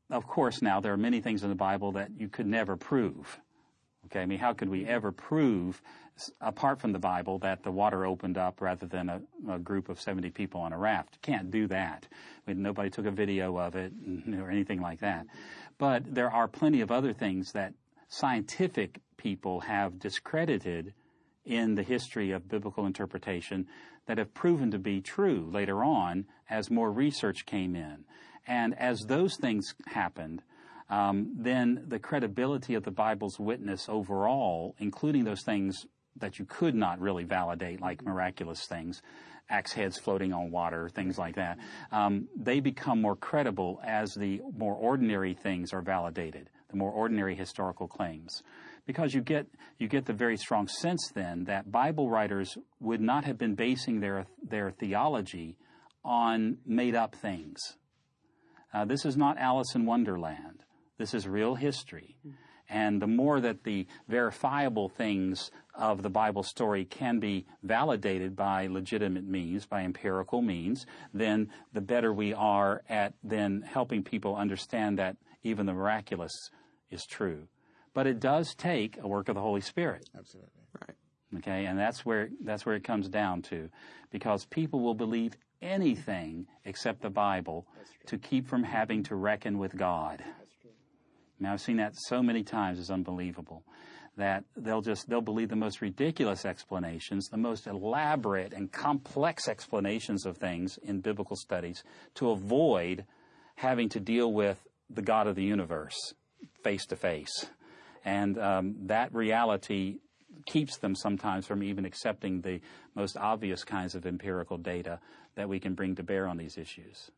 of course, now there are many things in the Bible that you could never prove. Okay, I mean, how could we ever prove, apart from the Bible, that the water opened up rather than a group of 70 people on a raft? You can't do that. I mean, nobody took a video of it or anything like that. But there are plenty of other things that scientific people have discredited in the history of biblical interpretation that have proven to be true later on as more research came in. And as those things happened, then the credibility of the Bible's witness overall, including those things that you could not really validate, like miraculous things, axe heads floating on water, things like that, they become more credible as the more ordinary things are validated, the more ordinary historical claims. Because you get the very strong sense then that Bible writers would not have been basing their theology on made-up things. This is not Alice in Wonderland. This is real history. And the more that the verifiable things of the Bible story can be validated by legitimate means, by empirical means, then the better we are at then helping people understand that even the miraculous is true. But it does take a work of the Holy Spirit. Absolutely. Right. Okay, and that's where it comes down to, because people will believe anything except the Bible to keep from having to reckon with God. Now, I've seen that so many times, it's unbelievable, that they'll believe the most ridiculous explanations, the most elaborate and complex explanations of things in biblical studies to avoid having to deal with the God of the universe face to face. And that reality keeps them sometimes from even accepting the most obvious kinds of empirical data that we can bring to bear on these issues.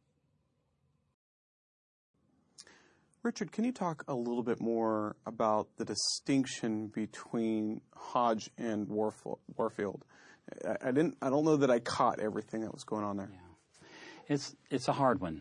Richard, can you talk a little bit more about the distinction between Hodge and Warfield? I don't know that I caught everything that was going on there. Yeah. It's a hard one.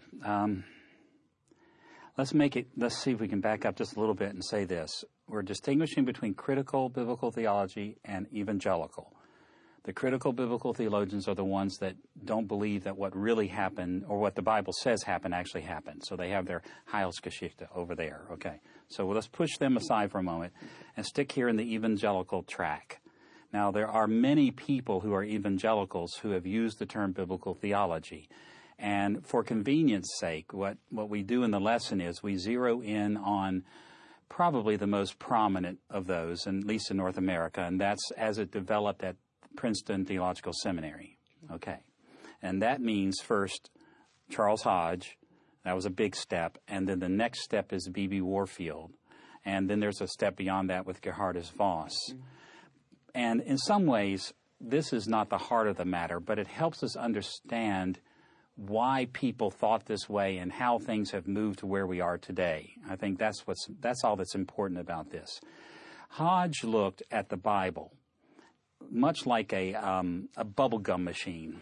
Let's see if we can back up just a little bit and say this. We're distinguishing between critical biblical theology and evangelical. The critical biblical theologians are the ones that don't believe that what really happened or what the Bible says happened actually happened. So they have their Heilsgeschichte over there. Okay. So let's push them aside for a moment and stick here in the evangelical track. Now, there are many people who are evangelicals who have used the term biblical theology. And for convenience sake, what we do in the lesson is we zero in on probably the most prominent of those, at least in North America, and that's as it developed at Princeton Theological Seminary. Okay. And that means first Charles Hodge. That was a big step. And then the next step is B.B. Warfield. And then there's a step beyond that with Geerhardus Vos. And in some ways, this is not the heart of the matter, but it helps us understand why people thought this way and how things have moved to where we are today. I think that's all that's important about this. Hodge looked at the Bible much like a bubblegum machine,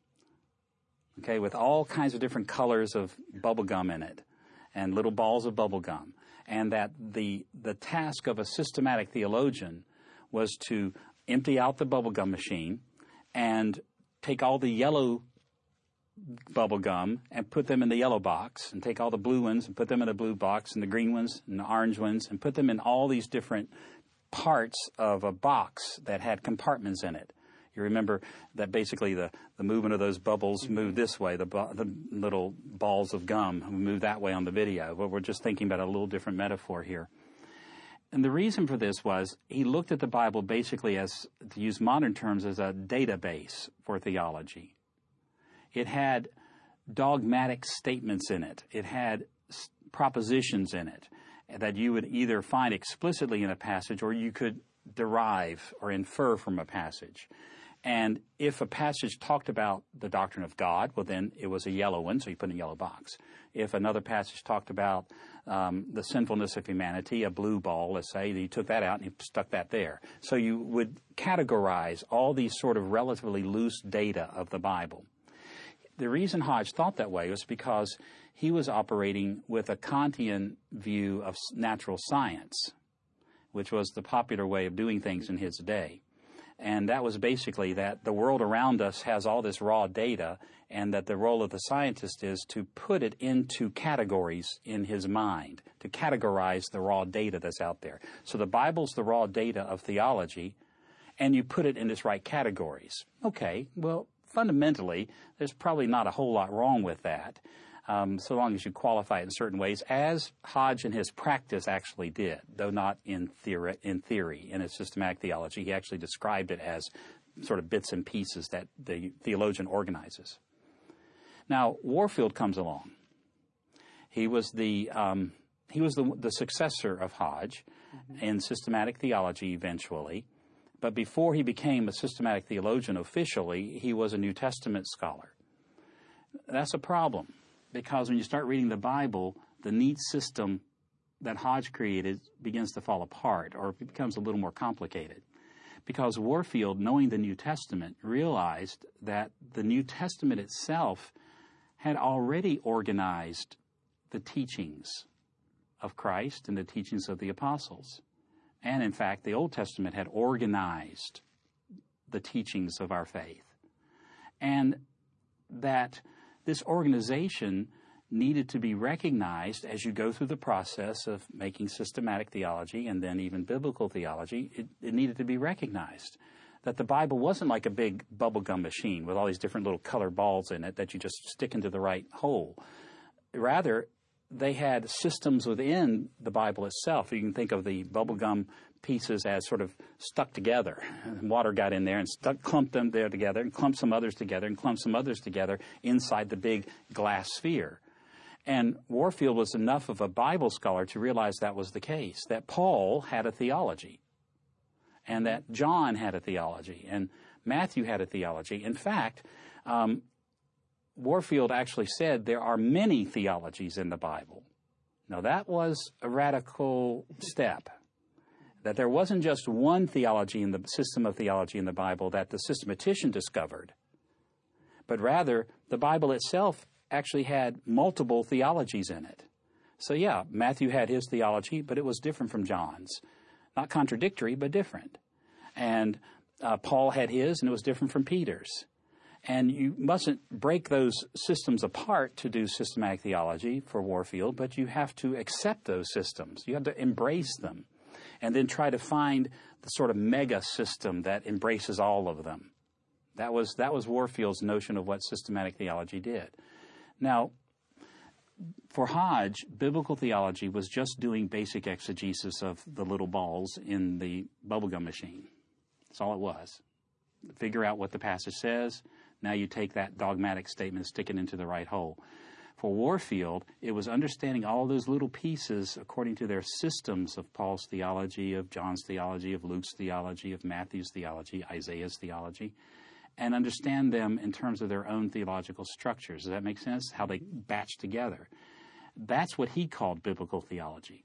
okay, with all kinds of different colors of bubblegum in it and little balls of bubblegum, and that the task of a systematic theologian was to empty out the bubblegum machine and take all the yellow bubble gum and put them in the yellow box, and take all the blue ones and put them in the blue box, and the green ones and the orange ones, and put them in all these different parts of a box that had compartments in it. You remember that basically the movement of those bubbles moved this way, the little balls of gum moved that way on the video, but we're just thinking about a little different metaphor here. And the reason for this was he looked at the Bible basically as, to use modern terms, as a database for theology. It had dogmatic statements in it. It had propositions in it that you would either find explicitly in a passage or you could derive or infer from a passage. And if a passage talked about the doctrine of God, well, then it was a yellow one, so you put it in a yellow box. If another passage talked about the sinfulness of humanity, a blue ball, let's say, you took that out and you stuck that there. So you would categorize all these sort of relatively loose data of the Bible. The reason Hodge thought that way was because he was operating with a Kantian view of natural science, which was the popular way of doing things in his day. And that was basically that the world around us has all this raw data, and that the role of the scientist is to put it into categories in his mind, to categorize the raw data that's out there. So the Bible's the raw data of theology, and you put it in its right categories. Okay, well, fundamentally, there's probably not a whole lot wrong with that, so long as you qualify it in certain ways, as Hodge in his practice actually did, though not in theory. In his systematic theology, he actually described it as sort of bits and pieces that the theologian organizes. Now, Warfield comes along. He was the successor of Hodge in systematic theology eventually, but before he became a systematic theologian officially, he was a New Testament scholar. That's a problem, because when you start reading the Bible, the neat system that Hodge created begins to fall apart, or it becomes a little more complicated. Because Warfield, knowing the New Testament, realized that the New Testament itself had already organized the teachings of Christ and the teachings of the apostles. And in fact, the Old Testament had organized the teachings of our faith. And that this organization needed to be recognized as you go through the process of making systematic theology and then even biblical theology. It needed to be recognized that the Bible wasn't like a big bubblegum machine with all these different little colored balls in it that you just stick into the right hole. Rather, they had systems within the Bible itself. You can think of the bubblegum pieces as sort of stuck together. And water got in there and clumped them there together, and clumped some others together, and clumped some others together inside the big glass sphere. And Warfield was enough of a Bible scholar to realize that was the case, that Paul had a theology, and that John had a theology, and Matthew had a theology. In fact, Warfield actually said there are many theologies in the Bible. Now, that was a radical step, that there wasn't just one theology in the system of theology in the Bible that the systematician discovered, but rather the Bible itself actually had multiple theologies in it. So yeah, Matthew had his theology, but it was different from John's. Not contradictory, but different. And Paul had his, and it was different from Peter's. And you mustn't break those systems apart to do systematic theology for Warfield, but you have to accept those systems. You have to embrace them, and then try to find the sort of mega system that embraces all of them. That was Warfield's notion of what systematic theology did. Now, for Hodge, biblical theology was just doing basic exegesis of the little balls in the bubblegum machine. That's all it was. Figure out what the passage says. Now you take that dogmatic statement and stick it into the right hole. For Warfield, it was understanding all those little pieces according to their systems of Paul's theology, of John's theology, of Luke's theology, of Matthew's theology, Isaiah's theology, and understand them in terms of their own theological structures. Does that make sense? How they batch together. That's what he called biblical theology.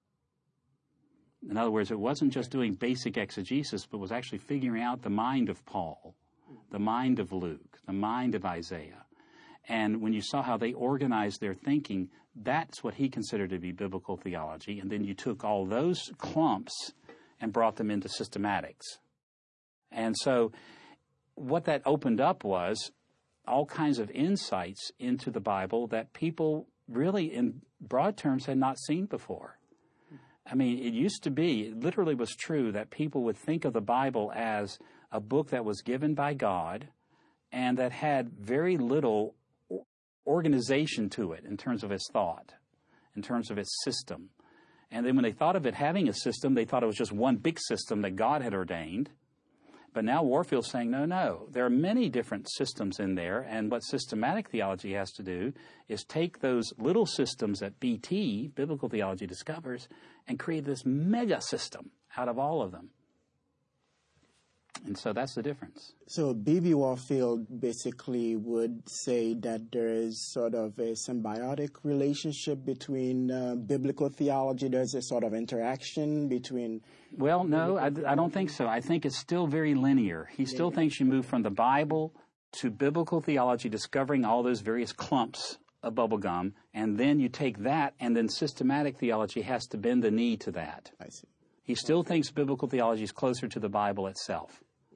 In other words, it wasn't just doing basic exegesis, but was actually figuring out the mind of Paul, the mind of Luke, the mind of Isaiah. And when you saw how they organized their thinking, that's what he considered to be biblical theology. And then you took all those clumps and brought them into systematics. And so what that opened up was all kinds of insights into the Bible that people really, in broad terms, had not seen before. I mean, it used to be, it literally was true, that people would think of the Bible as a book that was given by God and that had very little organization to it in terms of its thought, in terms of its system. And then when they thought of it having a system, they thought it was just one big system that God had ordained. But now Warfield's saying, no, there are many different systems in there, and what systematic theology has to do is take those little systems that BT, biblical theology, discovers, and create this mega system out of all of them. And so that's the difference. So B.B. Warfield basically would say that there is sort of a symbiotic relationship between biblical theology. There's a sort of interaction between... Well, no, I don't think so. I think it's still very linear. He still thinks you move from the Bible to biblical theology, discovering all those various clumps of bubblegum, and then you take that, and then systematic theology has to bend the knee to that. I see. He still thinks biblical theology is closer to the Bible itself.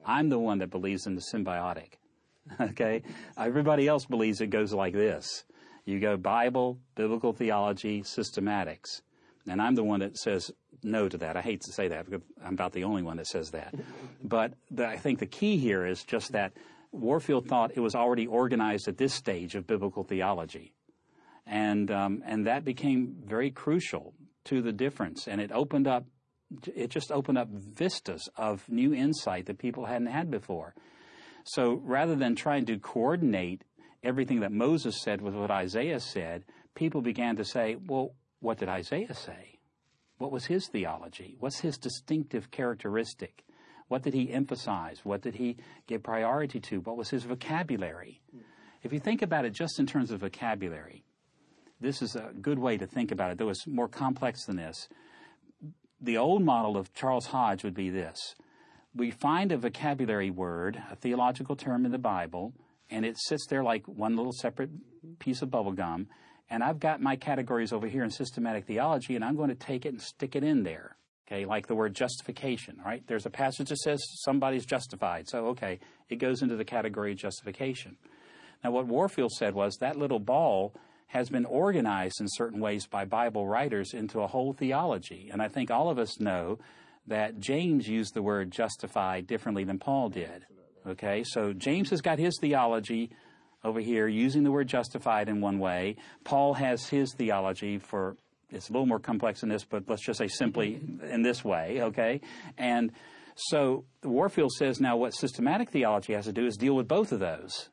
I'm the one that believes in the symbiotic. Okay? Everybody else believes it goes like this. You go Bible, biblical theology, systematics. And I'm the one that says no to that. I hate to say that because I'm about the only one that says that. But I think the key here is just that Warfield thought it was already organized at this stage of biblical theology. And that became very crucial to the difference. And it just opened up vistas of new insight that people hadn't had before. So rather than trying to coordinate everything that Moses said with what Isaiah said, people began to say, well, what did Isaiah say? What was his theology? What's his distinctive characteristic? What did he emphasize? What did he give priority to? What was his vocabulary? If you think about it just in terms of vocabulary, this is a good way to think about it, though it's more complex than this. The old model of Charles Hodge would be this. We find a vocabulary word, a theological term in the Bible, and it sits there like one little separate piece of bubble gum, and I've got my categories over here in systematic theology, and I'm going to take it and stick it in there, okay, like the word justification, right? There's a passage that says somebody's justified, so, okay, it goes into the category of justification. Now, what Warfield said was that little ball has been organized in certain ways by Bible writers into a whole theology, and I think all of us know that James used the word justified differently than Paul did. Okay, so James has got his theology over here using the word justified in one way. Paul has his theology for, it's a little more complex than this, but let's just say simply in this way, okay? And so Warfield says now what systematic theology has to do is deal with both of those.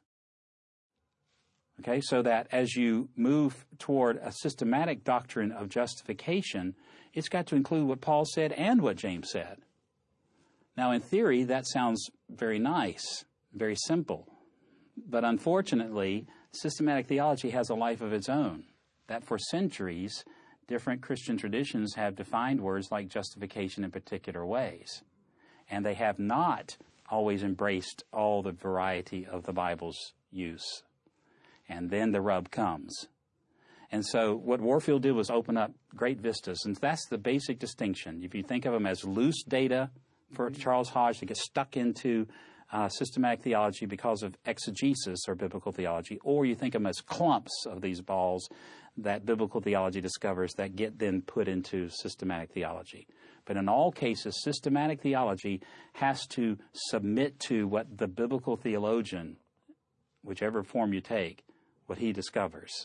Okay, so that as you move toward a systematic doctrine of justification, it's got to include what Paul said and what James said. Now, in theory, that sounds very nice, very simple. But unfortunately, systematic theology has a life of its own. That for centuries, different Christian traditions have defined words like justification in particular ways. And they have not always embraced all the variety of the Bible's use. And then the rub comes. And so what Warfield did was open up great vistas, and that's the basic distinction. If you think of them as loose data for Charles Hodge to get stuck into systematic theology because of exegesis or biblical theology, or you think of them as clumps of these balls that biblical theology discovers that get then put into systematic theology. But in all cases, systematic theology has to submit to what the biblical theologian, whichever form you take, what he discovers.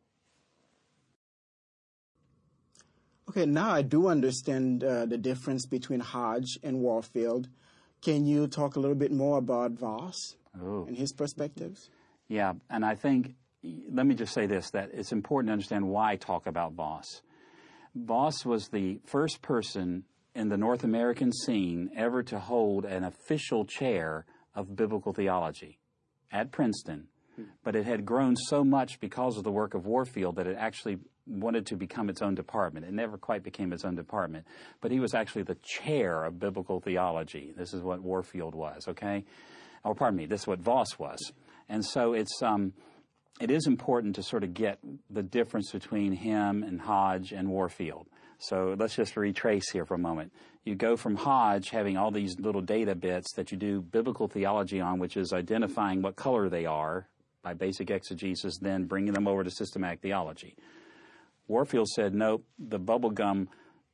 Okay, now I do understand the difference between Hodge and Warfield. Can you talk a little bit more about Voss and his perspectives? Yeah, and I think, let me just say this, that it's important to understand why I talk about Voss. Voss was the first person in the North American scene ever to hold an official chair of biblical theology at Princeton. But it had grown so much because of the work of Warfield that it actually wanted to become its own department. It never quite became its own department. But he was actually the chair of biblical theology. This is what Warfield was, okay? Or pardon me, this is what Voss was. And so it is important to sort of get the difference between him and Hodge and Warfield. So let's just retrace here for a moment. You go from Hodge having all these little data bits that you do biblical theology on, which is identifying what color they are by basic exegesis, then bringing them over to systematic theology. Warfield said, nope, the bubble gum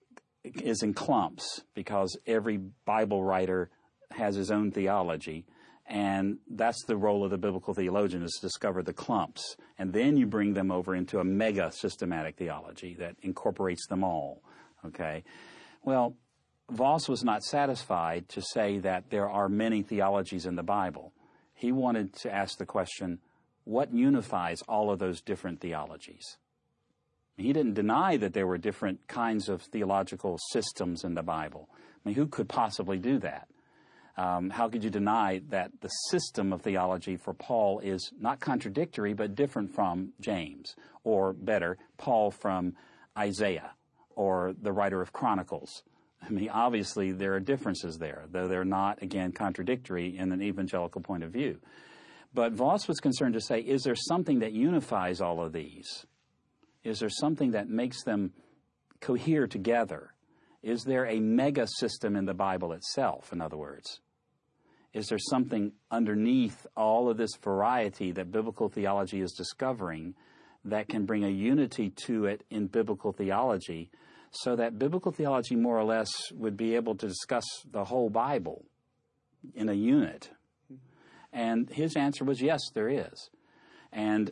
is in clumps because every Bible writer has his own theology, and that's the role of the biblical theologian, is to discover the clumps. And then you bring them over into a mega systematic theology that incorporates them all, okay? Well, Voss was not satisfied to say that there are many theologies in the Bible. He wanted to ask the question, what unifies all of those different theologies? He didn't deny that there were different kinds of theological systems in the Bible. I mean, who could possibly do that? How could you deny that the system of theology for Paul is not contradictory, but different from James, or better, Paul from Isaiah, or the writer of Chronicles? I mean, obviously there are differences there, though they're not, again, contradictory in an evangelical point of view. But Voss was concerned to say, is there something that unifies all of these? Is there something that makes them cohere together? Is there a mega system in the Bible itself, in other words? is there something underneath all of this variety that biblical theology is discovering that can bring a unity to it in biblical theology, so that biblical theology more or less would be able to discuss the whole Bible in a unit? And his answer was, yes, there is. And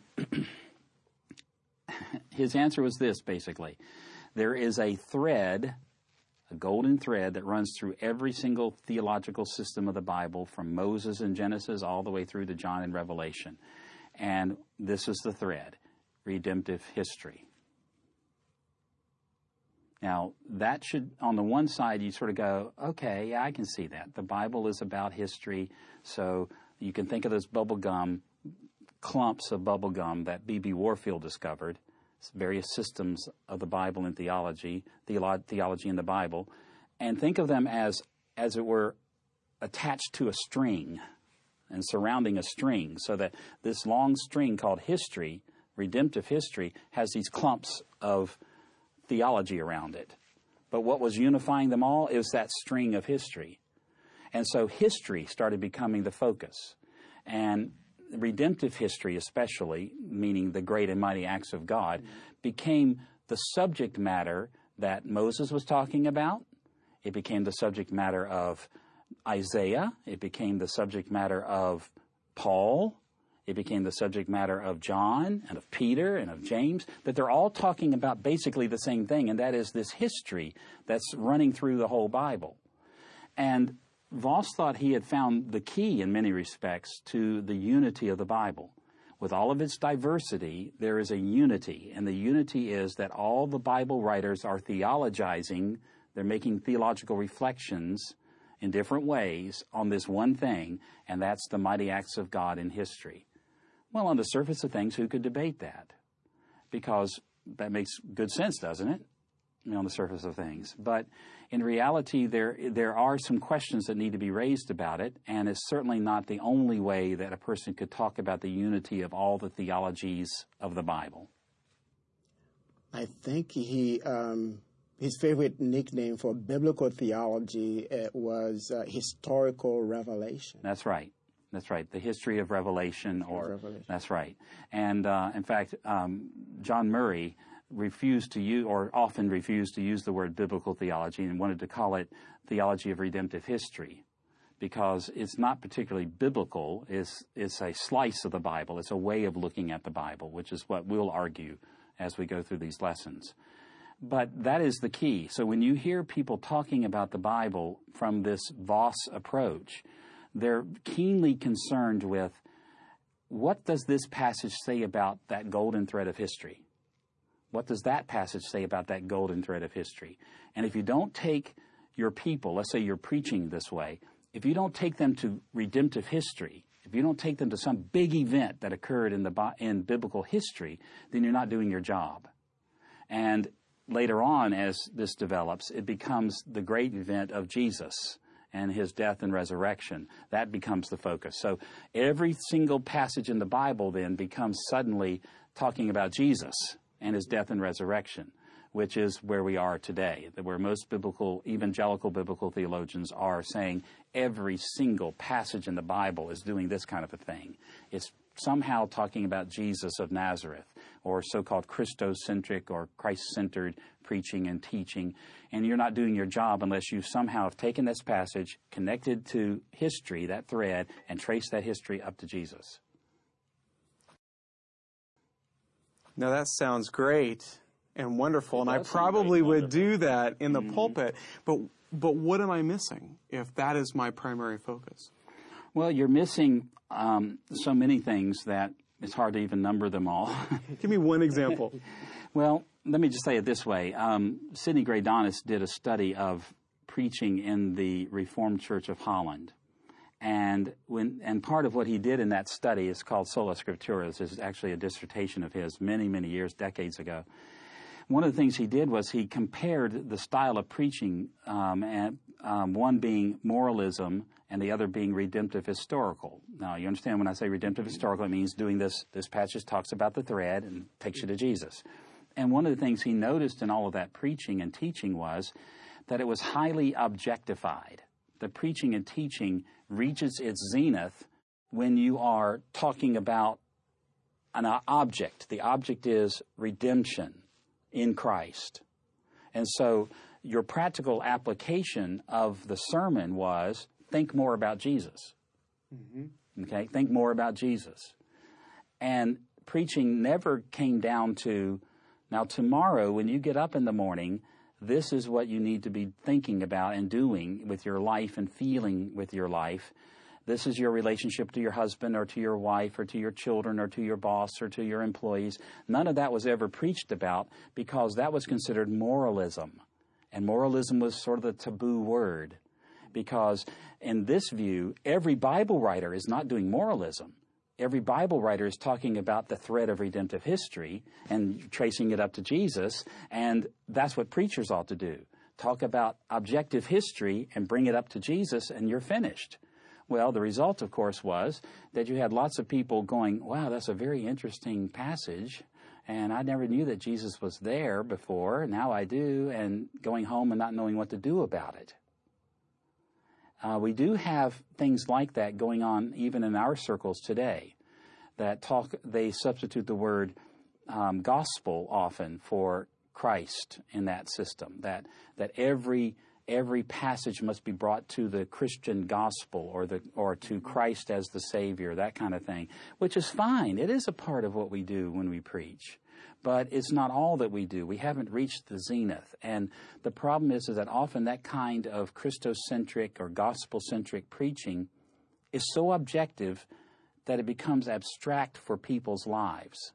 his answer was this, basically. There is a thread, a golden thread, that runs through every single theological system of the Bible, from Moses in Genesis all the way through to John in Revelation. And this is the thread: redemptive history. Now, that should, on the one side, you sort of go, okay, yeah, I can see that. The Bible is about history, so you can think of those bubble gum, clumps of bubble gum that B.B. Warfield discovered, various systems of the Bible and theology in the Bible, and think of them as it were, attached to a string and surrounding a string, so that this long string called history, redemptive history, has these clumps of theology around it. But what was unifying them all is that string of history. And so history started becoming the focus. And redemptive history especially, meaning the great and mighty acts of God, became the subject matter that Moses was talking about. It became the subject matter of Isaiah. It became the subject matter of Paul. It became the subject matter of John and of Peter and of James, that they're all talking about basically the same thing, and that is this history that's running through the whole Bible. And Voss thought he had found the key in many respects to the unity of the Bible. With all of its diversity, there is a unity, and the unity is that all the Bible writers are theologizing, they're making theological reflections in different ways on this one thing, and that's the mighty acts of God in history. Well, on the surface of things, who could debate that? Because that makes good sense, doesn't it? On the surface of things. But in reality, there are some questions that need to be raised about it, and it's certainly not the only way that a person could talk about the unity of all the theologies of the Bible. I think his favorite nickname for biblical theology was historical revelation. That's right. That's right. The history of Revelation, that's right. And in fact, John Murray often refused to use the word biblical theology and wanted to call it theology of redemptive history, because it's not particularly biblical. It's a slice of the Bible. It's a way of looking at the Bible, which is what we'll argue as we go through these lessons. But that is the key. So when you hear people talking about the Bible from this Voss approach, they're keenly concerned with, what does this passage say about that golden thread of history? What does that passage say about that golden thread of history? And if you don't take your people, let's say you're preaching this way, if you don't take them to redemptive history, if you don't take them to some big event that occurred in biblical history, then you're not doing your job. And later on, as this develops, it becomes the great event of Jesus and his death and resurrection. That becomes the focus. So every single passage in the Bible then becomes suddenly talking about Jesus and his death and resurrection, which is where we are today, where most evangelical biblical theologians are saying every single passage in the Bible is doing this kind of a thing. It's somehow talking about Jesus of Nazareth, or so-called Christocentric or Christ-centered preaching and teaching. And you're not doing your job unless you somehow have taken this passage, connected to history, that thread, and traced that history up to Jesus. Now that sounds great and wonderful, and I probably would do that in the pulpit. But what am I missing if that is my primary focus? Well, you're missing so many things that it's hard to even number them all. Give me one example. Well, let me just say it this way. Sidney Greidanus did a study of preaching in the Reformed Church of Holland. And part of what he did in that study is called Sola Scriptura. This is actually a dissertation of his many, many years, decades ago. One of the things he did was he compared the style of preaching, one being moralism and the other being redemptive historical. Now, you understand when I say redemptive historical, it means doing this. This passage talks about the thread and takes you to Jesus. And one of the things he noticed in all of that preaching and teaching was that it was highly objectified, the preaching and teaching reaches its zenith when you are talking about an object. The object is redemption in Christ. And so your practical application of the sermon was, think more about Jesus. Mm-hmm. Okay? Think more about Jesus. And preaching never came down to, now tomorrow when you get up in the morning, this is what you need to be thinking about and doing with your life and feeling with your life. This is your relationship to your husband or to your wife or to your children or to your boss or to your employees. None of that was ever preached about because that was considered moralism. And moralism was sort of the taboo word because in this view, every Bible writer is not doing moralism. Every Bible writer is talking about the thread of redemptive history and tracing it up to Jesus, and that's what preachers ought to do. Talk about objective history and bring it up to Jesus, and you're finished. Well, the result, of course, was that you had lots of people going, wow, that's a very interesting passage, and I never knew that Jesus was there before, now I do, and going home and not knowing what to do about it. We do have things like that going on even in our circles today. They substitute the word gospel often for Christ in that system. That every passage must be brought to the Christian gospel or to Christ as the Savior, that kind of thing, which is fine. It is a part of what we do when we preach. But it's not all that we do. We haven't reached the zenith. And the problem is that often that kind of Christocentric or gospel-centric preaching is so objective that it becomes abstract for people's lives.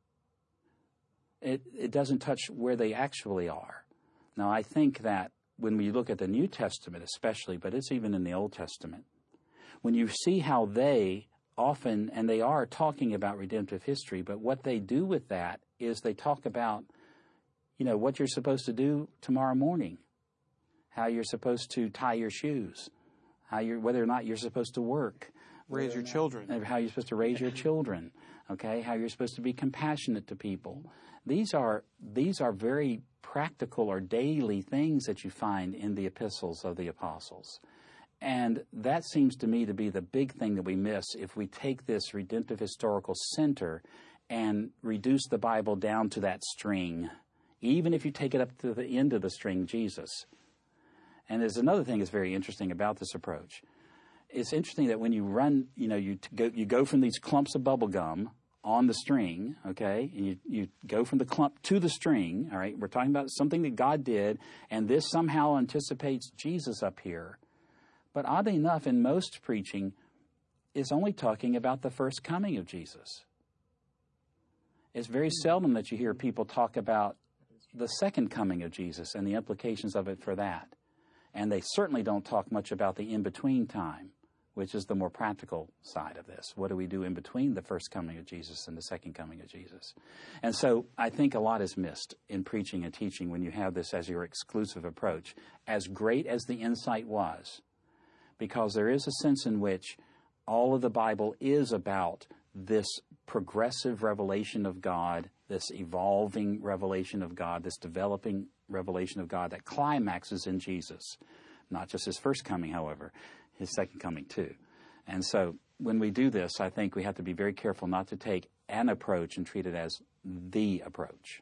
It doesn't touch where they actually are. Now, I think that when we look at the New Testament especially, but it's even in the Old Testament, when you see how they often, and they are talking about redemptive history, but what they do with that is they talk about, what you're supposed to do tomorrow morning, how you're supposed to tie your shoes, whether or not you're supposed to work, raise your children, how you're supposed to raise your children, okay, how you're supposed to be compassionate to people. These are very practical or daily things that you find in the epistles of the apostles. And that seems to me to be the big thing that we miss if we take this redemptive historical center and reduce the Bible down to that string, even if you take it up to the end of the string, Jesus. And there's another thing that's very interesting about this approach. It's interesting that when you run, you go from these clumps of bubble gum on the string, okay, and you go from the clump to the string, all right, we're talking about something that God did, and this somehow anticipates Jesus up here. But oddly enough, in most preaching, is only talking about the first coming of Jesus. It's very seldom that you hear people talk about the second coming of Jesus and the implications of it for that. And they certainly don't talk much about the in-between time, which is the more practical side of this. What do we do in between the first coming of Jesus and the second coming of Jesus? And so I think a lot is missed in preaching and teaching when you have this as your exclusive approach, as great as the insight was, because there is a sense in which all of the Bible is about this progressive revelation of God, this evolving revelation of God, this developing revelation of God that climaxes in Jesus. Not just his first coming, however, his second coming too. And so when we do this, I think we have to be very careful not to take an approach and treat it as the approach.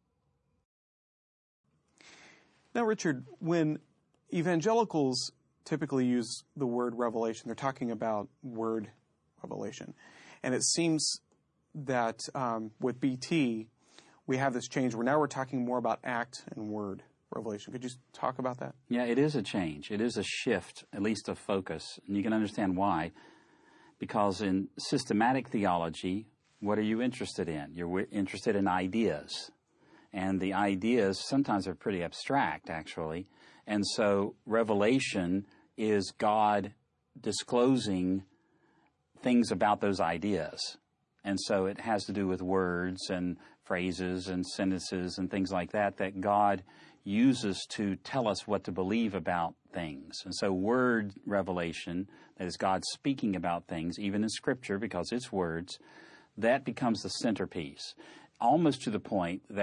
Now, Richard, when evangelicals typically use the word revelation, they're talking about word revelation. And it seems that with BT, we have this change where now we're talking more about act and word revelation. Could you talk about that? Yeah, it is a change. It is a shift, at least of focus. And you can understand why. Because in systematic theology, what are you interested in? You're interested in ideas. And the ideas sometimes are pretty abstract, actually. And so revelation is God disclosing things about those ideas. And so it has to do with words and phrases and sentences and things like that that God uses to tell us what to believe about things. And so word revelation, that is God speaking about things, even in Scripture, because it's words, that becomes the centerpiece, almost to the point that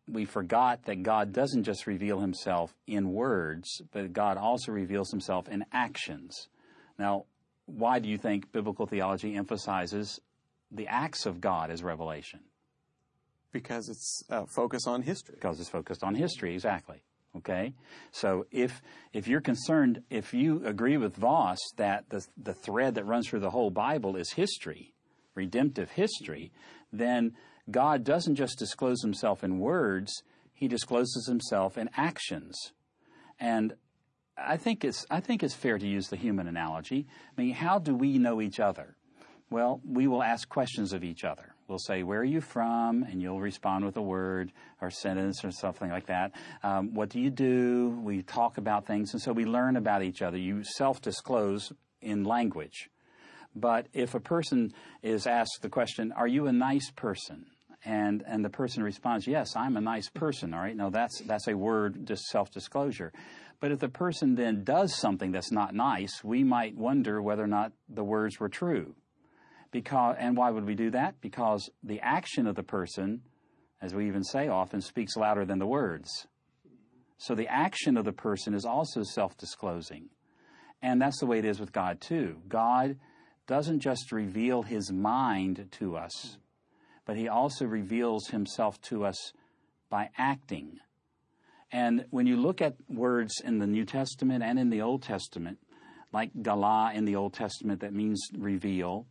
we forgot that God doesn't just reveal himself in words, but God also reveals himself in actions. Now, why do you think biblical theology emphasizes the acts of God as revelation? Because it's focused on history. Because it's focused on history, exactly. Okay? So if you're concerned, if you agree with Voss that the thread that runs through the whole Bible is history, redemptive history, then God doesn't just disclose himself in words, he discloses himself in actions. And I think it's fair to use the human analogy. I mean, how do we know each other? Well, we will ask questions of each other. We'll say, where are you from? And you'll respond with a word or sentence or something like that. What do you do? We talk about things, and so we learn about each other. You self-disclose in language. But if a person is asked the question, are you a nice person? And the person responds, yes, I'm a nice person. All right, no, that's a word, just self-disclosure. But if the person then does something that's not nice, we might wonder whether or not the words were true. And why would we do that? Because the action of the person, as we even say often, speaks louder than the words. So the action of the person is also self-disclosing. And that's the way it is with God too. God doesn't just reveal his mind to us, but he also reveals himself to us by acting. And when you look at words in the New Testament and in the Old Testament, like galah in the Old Testament, that means reveal,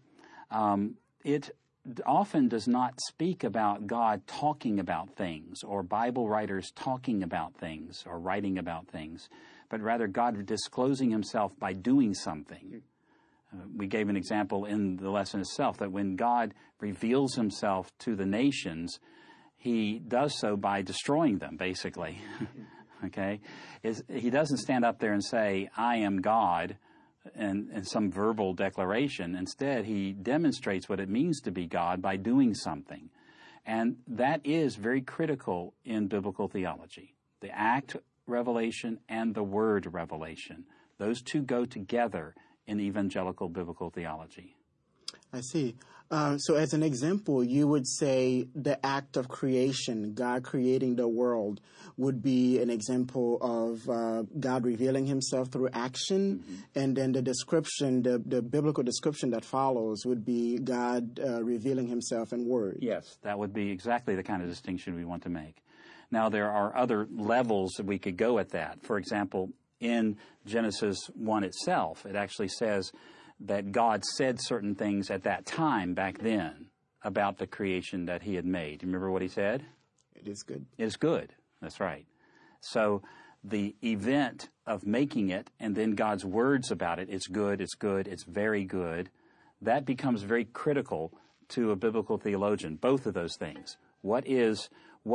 it often does not speak about God talking about things or Bible writers talking about things or writing about things, but rather God disclosing himself by doing something. We gave an example in the lesson itself that when God reveals himself to the nations, he does so by destroying them, basically. Okay? He doesn't stand up there and say, I am God, and some verbal declaration. Instead, he demonstrates what it means to be God by doing something. And that is very critical in biblical theology. The act revelation and the word revelation. Those two go together in evangelical biblical theology. I see. So as an example, you would say the act of creation, God creating the world, would be an example of God revealing himself through action. Mm-hmm. And then the description, the biblical description that follows would be God revealing himself in words. Yes, that would be exactly the kind of distinction we want to make. Now, there are other levels that we could go at that. For example, in Genesis 1 itself, it actually says that God said certain things at that time back then about the creation that he had made. Do you remember what he said? It is good. It is good. That's right. So the event of making it and then God's words about it, it's good, it's very good, that becomes very critical to a biblical theologian, both of those things. What is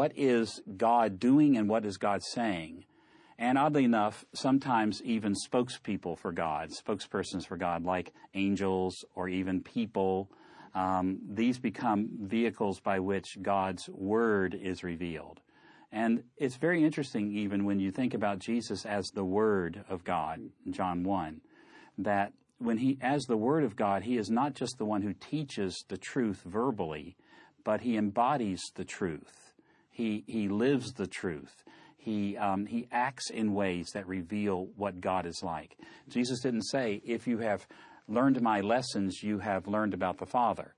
God doing and what is God saying? And oddly enough, sometimes even spokespersons for God, like angels or even people, these become vehicles by which God's word is revealed. And it's very interesting even when you think about Jesus as the Word of God, in John 1, that when he, as the Word of God, he is not just the one who teaches the truth verbally, but he embodies the truth. He lives the truth. He acts in ways that reveal what God is like. Jesus didn't say, if you have learned my lessons, you have learned about the Father.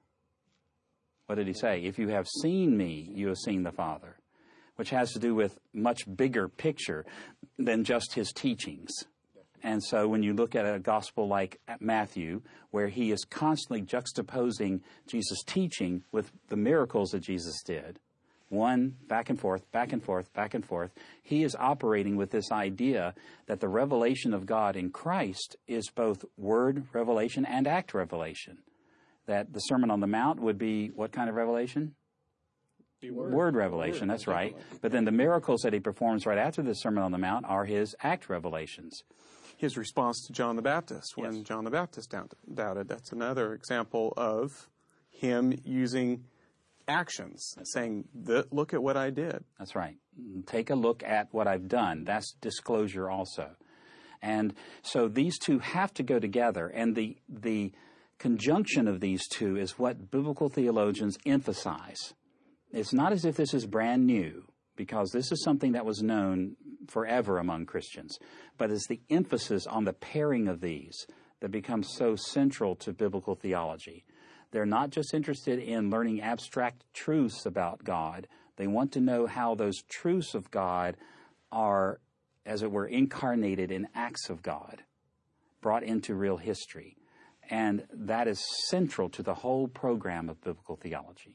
What did he say? If you have seen me, you have seen the Father, which has to do with much bigger picture than just his teachings. And so when you look at a gospel like Matthew, where he is constantly juxtaposing Jesus' teaching with the miracles that Jesus did, one, back and forth, back and forth, back and forth. He is operating with this idea that the revelation of God in Christ is both word revelation and act revelation. That the Sermon on the Mount would be what kind of revelation? Word revelation, that's right. But then the miracles that he performs right after the Sermon on the Mount are his act revelations. His response to John the Baptist when yes. John the Baptist doubted. That's another example of him using actions, saying, look at what I did. That's right. Take a look at what I've done. That's disclosure also. And so these two have to go together, and the conjunction of these two is what biblical theologians emphasize. It's not as if this is brand new. because this is something that was known forever among Christians. But it's the emphasis on the pairing of these that becomes so central to biblical theology. They're not just interested in learning abstract truths about God. They want to know how those truths of God are, as it were, incarnated in acts of God, brought into real history. And that is central to the whole program of biblical theology.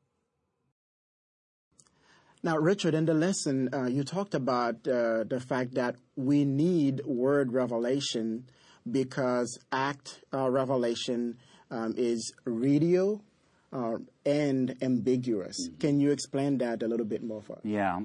Now, Richard, in the lesson, you talked about the fact that we need word revelation because act revelation is radio and ambiguous. Mm-hmm. Can you explain that a little bit more for us? Yeah.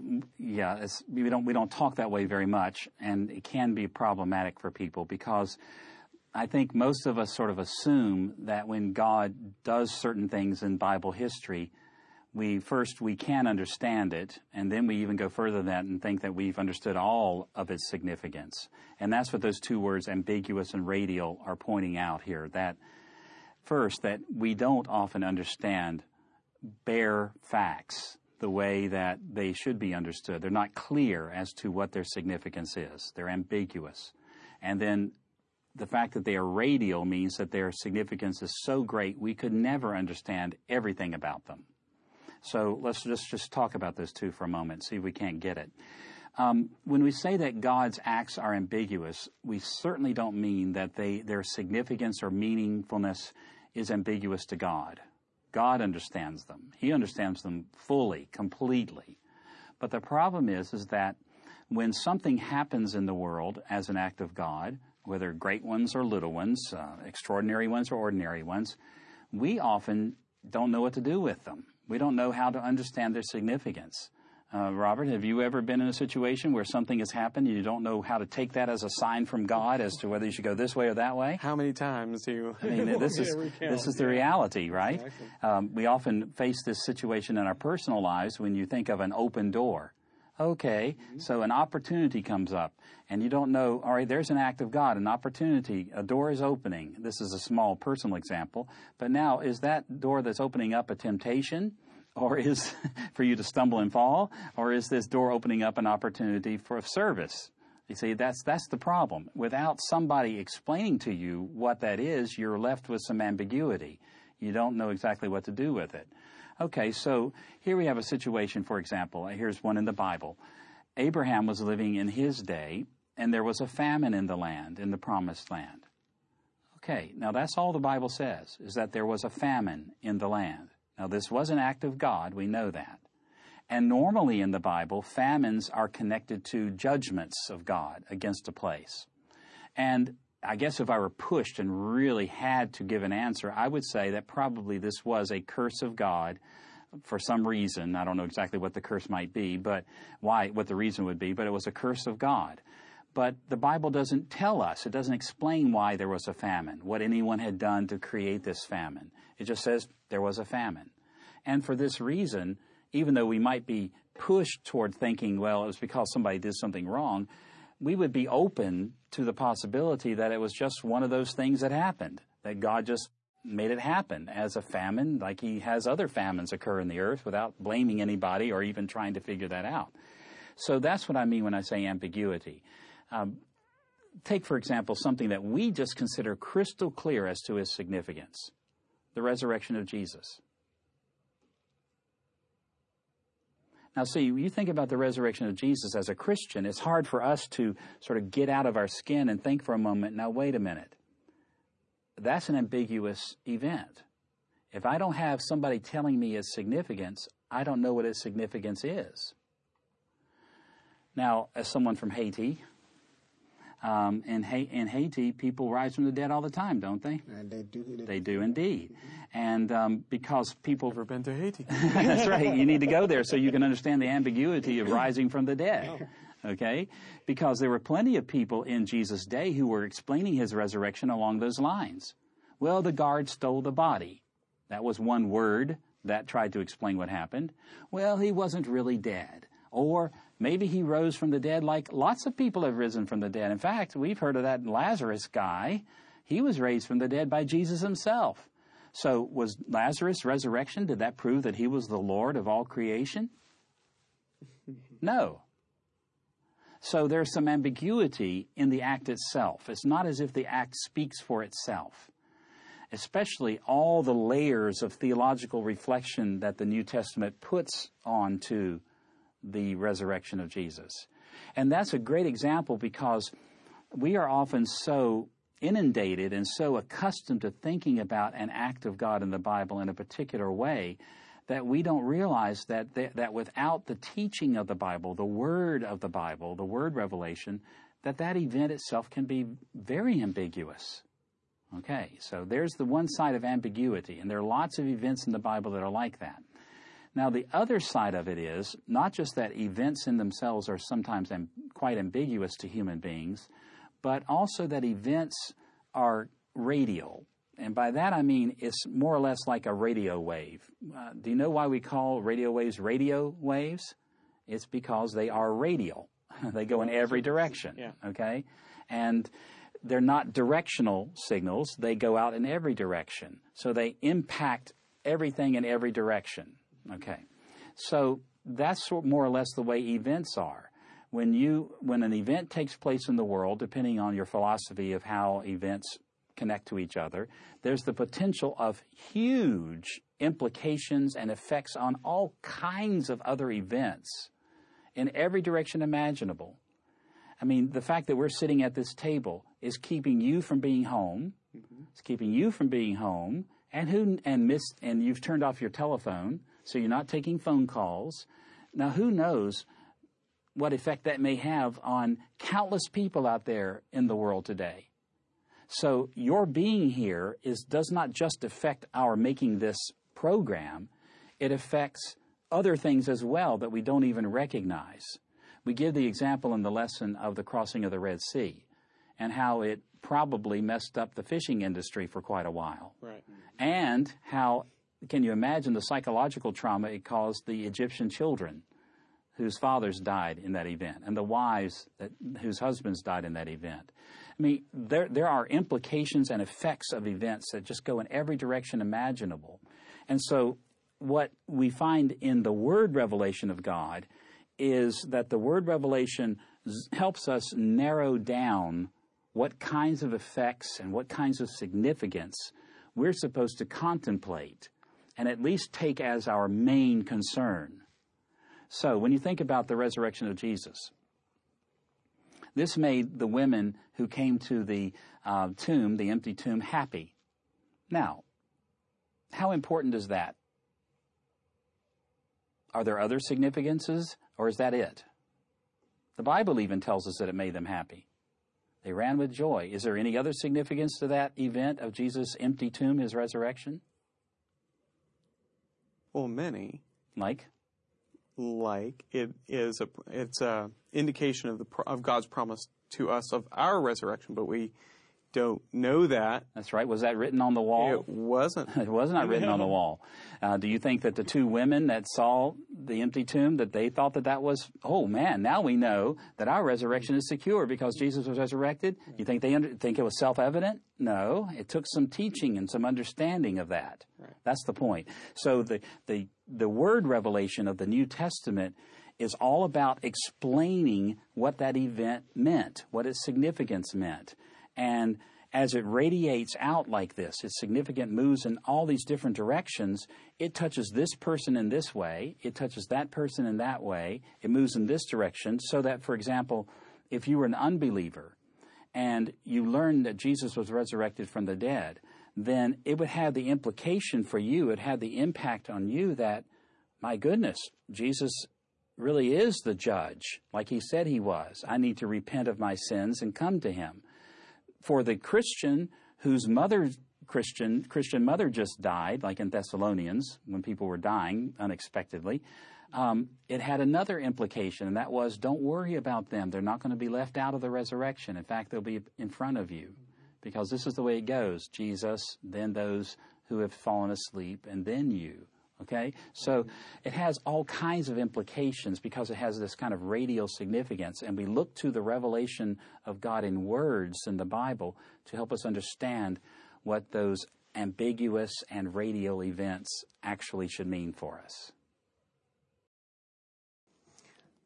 We don't talk that way very much, and it can be problematic for people because I think most of us sort of assume that when God does certain things in Bible history, we can understand it, and then we even go further than that and think that we've understood all of its significance. And that's what those two words, ambiguous and radial, are pointing out here. That first, that we don't often understand bare facts the way that they should be understood. They're not clear as to what their significance is. They're ambiguous. And then the fact that they are radial means that their significance is so great we could never understand everything about them. So let's just talk about those two for a moment, see if we can't get it. When we say that God's acts are ambiguous, we certainly don't mean that their significance or meaningfulness is ambiguous to God. God understands them. He understands them fully, completely. But the problem is that when something happens in the world as an act of God, whether great ones or little ones, extraordinary ones or ordinary ones, we often don't know what to do with them. We don't know how to understand their significance. Robert, have you ever been in a situation where something has happened and you don't know how to take that as a sign from God as to whether you should go this way or that way? How many times do you? I mean, this is the reality, right? Exactly. We often face this situation in our personal lives when you think of an open door. Okay, so an opportunity comes up, and you don't know, all right, there's an act of God, an opportunity, a door is opening. This is a small personal example, but now, is that door that's opening up a temptation, or is for you to stumble and fall, or is this door opening up an opportunity for service? You see, that's the problem. Without somebody explaining to you what that is, you're left with some ambiguity. You don't know exactly what to do with it. Okay, so here we have a situation, for example. Here's one in the Bible. Abraham was living in his day, and there was a famine in the land, in the promised land. Okay, now that's all the Bible says, is that there was a famine in the land. Now, this was an act of God. We know that. And normally in the Bible, famines are connected to judgments of God against a place. And I guess if I were pushed and really had to give an answer, I would say that probably this was a curse of God for some reason. I don't know exactly what the curse might be, but what the reason would be, but it was a curse of God. But the Bible doesn't tell us. It doesn't explain why there was a famine, what anyone had done to create this famine. It just says there was a famine. And for this reason, even though we might be pushed toward thinking, well, it was because somebody did something wrong, we would be open to the possibility that it was just one of those things that happened, that God just made it happen as a famine, like he has other famines occur in the earth without blaming anybody or even trying to figure that out. So that's what I mean when I say ambiguity. Take, for example, something that we just consider crystal clear as to its significance, the resurrection of Jesus. Now, see, you think about the resurrection of Jesus as a Christian, it's hard for us to sort of get out of our skin and think for a moment, now, wait a minute. That's an ambiguous event. If I don't have somebody telling me its significance, I don't know what its significance is. Now, as someone from Haiti, in Haiti, people rise from the dead all the time, don't they? And they do. They do indeed. And because people... Never been to Haiti. That's right. You need to go there so you can understand the ambiguity of rising from the dead. Okay? Because there were plenty of people in Jesus' day who were explaining his resurrection along those lines. Well, the guard stole the body. That was one word that tried to explain what happened. Well, he wasn't really dead. Or maybe he rose from the dead like lots of people have risen from the dead. In fact, we've heard of that Lazarus guy. He was raised from the dead by Jesus himself. So was Lazarus' resurrection, did that prove that he was the Lord of all creation? No. So there's some ambiguity in the act itself. It's not as if the act speaks for itself, especially all the layers of theological reflection that the New Testament puts onto the resurrection of Jesus. And that's a great example because we are often so inundated and so accustomed to thinking about an act of God in the Bible in a particular way that we don't realize that without the teaching of the Bible, the word of the Bible, the word revelation, that event itself can be very ambiguous. Okay, so there's the one side of ambiguity, and there are lots of events in the Bible that are like that. Now, the other side of it is not just that events in themselves are sometimes quite ambiguous to human beings, but also that events are radial. And by that I mean it's more or less like a radio wave. Do you know why we call radio waves radio waves? It's because they are radial. They go in every direction, okay? And they're not directional signals. They go out in every direction. So they impact everything in every direction, okay? So that's more or less the way events are. When an event takes place in the world, depending on your philosophy of how events connect to each other, there's the potential of huge implications and effects on all kinds of other events in every direction imaginable. I mean, the fact that we're sitting at this table is keeping you from being home. It's keeping you from being home, and you've turned off your telephone, so you're not taking phone calls. Now, who knows what effect that may have on countless people out there in the world today. So your being here does not just affect our making this program, it affects other things as well that we don't even recognize. We give the example in the lesson of the crossing of the Red Sea and how it probably messed up the fishing industry for quite a while. Right. And how, can you imagine the psychological trauma it caused the Egyptian children whose fathers died in that event and the wives whose husbands died in that event? I mean, there are implications and effects of events that just go in every direction imaginable. And so what we find in the word revelation of God is that the word revelation helps us narrow down what kinds of effects and what kinds of significance we're supposed to contemplate and at least take as our main concern. So when you think about the resurrection of Jesus, this made the women who came to the tomb, the empty tomb, happy. Now, how important is that? Are there other significances, or is that it? The Bible even tells us that it made them happy. They ran with joy. Is there any other significance to that event of Jesus' empty tomb, his resurrection? Well, many. Like it's a indication of God's promise to us of our resurrection, but we don't know that. That's right. Was that written on the wall? It wasn't. It was not written on the wall. Do you think that the two women that saw the empty tomb, that they thought that was, oh man, now we know that our resurrection is secure because Jesus was resurrected? You think they think it was self-evident? No. It took some teaching and some understanding of that. Right. That's the point. So the word revelation of the New Testament is all about explaining what that event meant, what its significance meant. And as it radiates out like this, its significant moves in all these different directions, it touches this person in this way, it touches that person in that way, it moves in this direction, so that, for example, if you were an unbeliever and you learned that Jesus was resurrected from the dead, then it would have the implication for you, it had the impact on you that, my goodness, Jesus really is the judge, like he said he was. I need to repent of my sins and come to him. For the Christian whose Christian mother just died, like in Thessalonians, when people were dying unexpectedly, it had another implication, and that was, don't worry about them. They're not going to be left out of the resurrection. In fact, they'll be in front of you, because this is the way it goes. Jesus, then those who have fallen asleep, and then you. Okay? So it has all kinds of implications because it has this kind of radial significance. And we look to the revelation of God in words in the Bible to help us understand what those ambiguous and radial events actually should mean for us.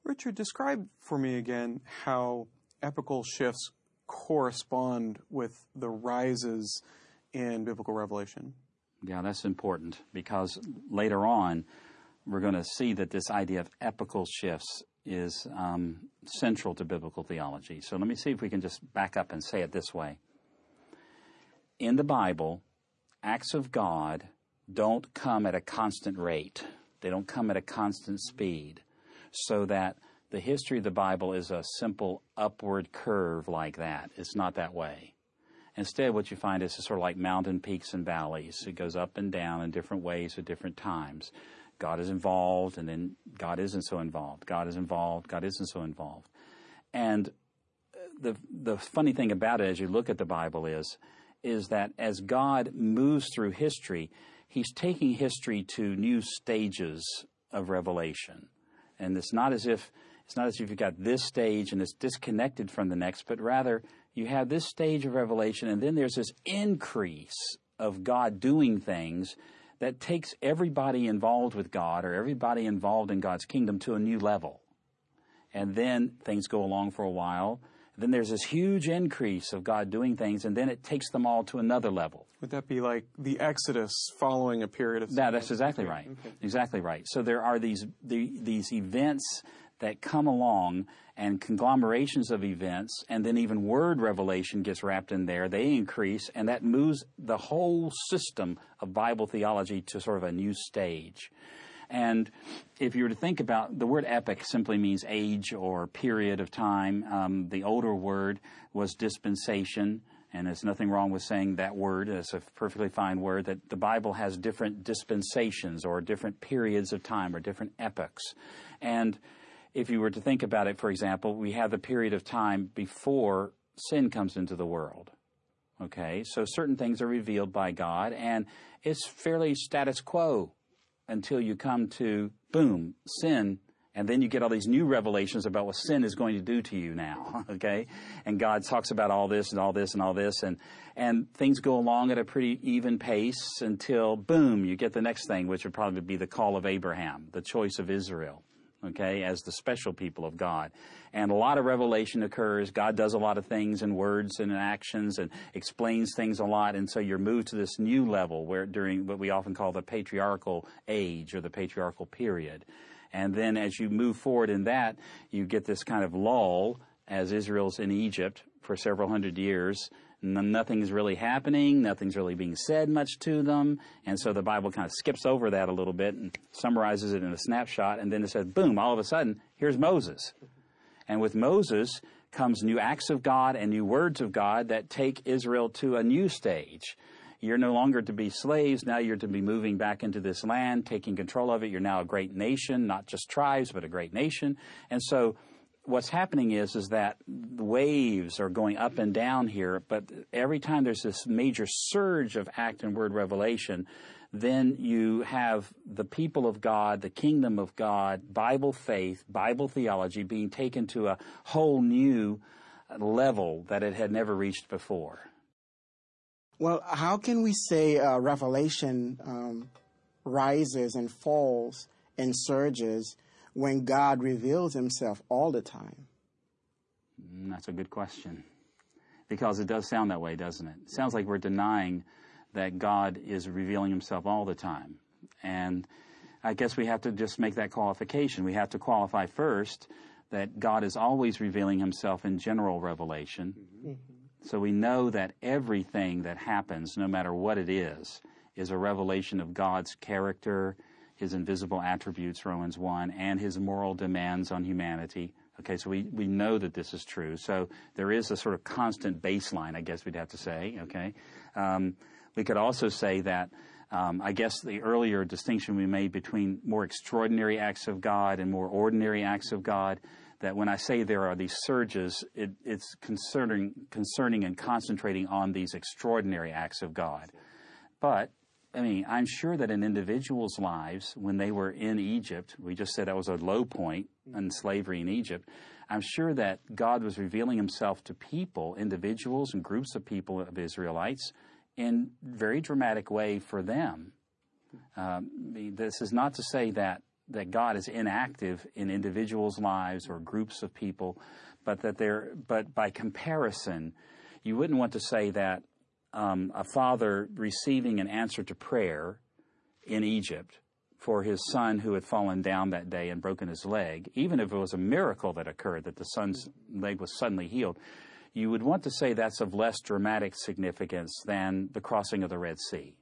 Richard, describe for me again how epical shifts correspond with the rises in biblical revelation. Yeah, that's important because later on we're going to see that this idea of epical shifts is central to biblical theology. So let me see if we can just back up and say it this way. In the Bible, acts of God don't come at a constant rate. They don't come at a constant speed, so that the history of the Bible is a simple upward curve like that. It's not that way. Instead, what you find is sort of like mountain peaks and valleys. It goes up and down in different ways at different times. God is involved, and then God isn't so involved. God is involved, God isn't so involved. And the funny thing about it as you look at the Bible is that as God moves through history, he's taking history to new stages of revelation. And it's not as if you've got this stage and it's disconnected from the next, but rather you have this stage of revelation, and then there's this increase of God doing things that takes everybody involved with God or everybody involved in God's kingdom to a new level. And then things go along for a while. Then there's this huge increase of God doing things, and then it takes them all to another level. Would that be like the Exodus following a period of time? That's exactly right. Okay. Exactly right. So there are these events that come along and conglomerations of events, and then even word revelation gets wrapped in there. They increase, and that moves the whole system of Bible theology to sort of a new stage. And if you were to think about, the word epic simply means age or period of time. The older word was dispensation, and there's nothing wrong with saying that word. It's a perfectly fine word, that the Bible has different dispensations or different periods of time or different epochs. And if you were to think about it, for example, we have the period of time before sin comes into the world. Okay, so certain things are revealed by God, and it's fairly status quo until you come to, boom, sin, and then you get all these new revelations about what sin is going to do to you now, okay? And God talks about all this and all this and all this, and things go along at a pretty even pace until, boom, you get the next thing, which would probably be the call of Abraham, the choice of Israel, okay, as the special people of God. And a lot of revelation occurs. God does a lot of things in words and in actions and explains things a lot. And so you're moved to this new level where during what we often call the patriarchal age or the patriarchal period. And then as you move forward in that, you get this kind of lull as Israel's in Egypt for several hundred years. Nothing's really happening. Nothing's really being said much to them. And so the Bible kind of skips over that a little bit and summarizes it in a snapshot. And then it says, boom, all of a sudden, here's Moses. And with Moses comes new acts of God and new words of God that take Israel to a new stage. You're no longer to be slaves. Now you're to be moving back into this land, taking control of it. You're now a great nation, not just tribes, but a great nation. And so what's happening is that the waves are going up and down here, but every time there's this major surge of act and word revelation, then you have the people of God, the kingdom of God, Bible faith, Bible theology being taken to a whole new level that it had never reached before. Well, how can we say revelation rises and falls and surges when God reveals himself all the time? That's a good question. Because it does sound that way, doesn't it? It sounds like we're denying that God is revealing himself all the time. And I guess we have to just make that qualification. We have to qualify first that God is always revealing himself in general revelation. Mm-hmm. So we know that everything that happens, no matter what it is a revelation of God's character, his invisible attributes, Romans 1, and his moral demands on humanity. Okay, so we know that this is true. So there is a sort of constant baseline, I guess we'd have to say, okay? We could also say that, I guess the earlier distinction we made between more extraordinary acts of God and more ordinary acts of God, that when I say there are these surges, it's concerning and concentrating on these extraordinary acts of God. But, I mean, I'm sure that in individuals' lives, when they were in Egypt, we just said that was a low point in slavery in Egypt, I'm sure that God was revealing himself to people, individuals and groups of people of Israelites, in very dramatic way for them. This is not to say that that God is inactive in individuals' lives or groups of people, but by comparison, you wouldn't want to say that a father receiving an answer to prayer in Egypt for his son who had fallen down that day and broken his leg, even if it was a miracle that occurred, that the son's leg was suddenly healed, you would want to say that's of less dramatic significance than the crossing of the Red Sea.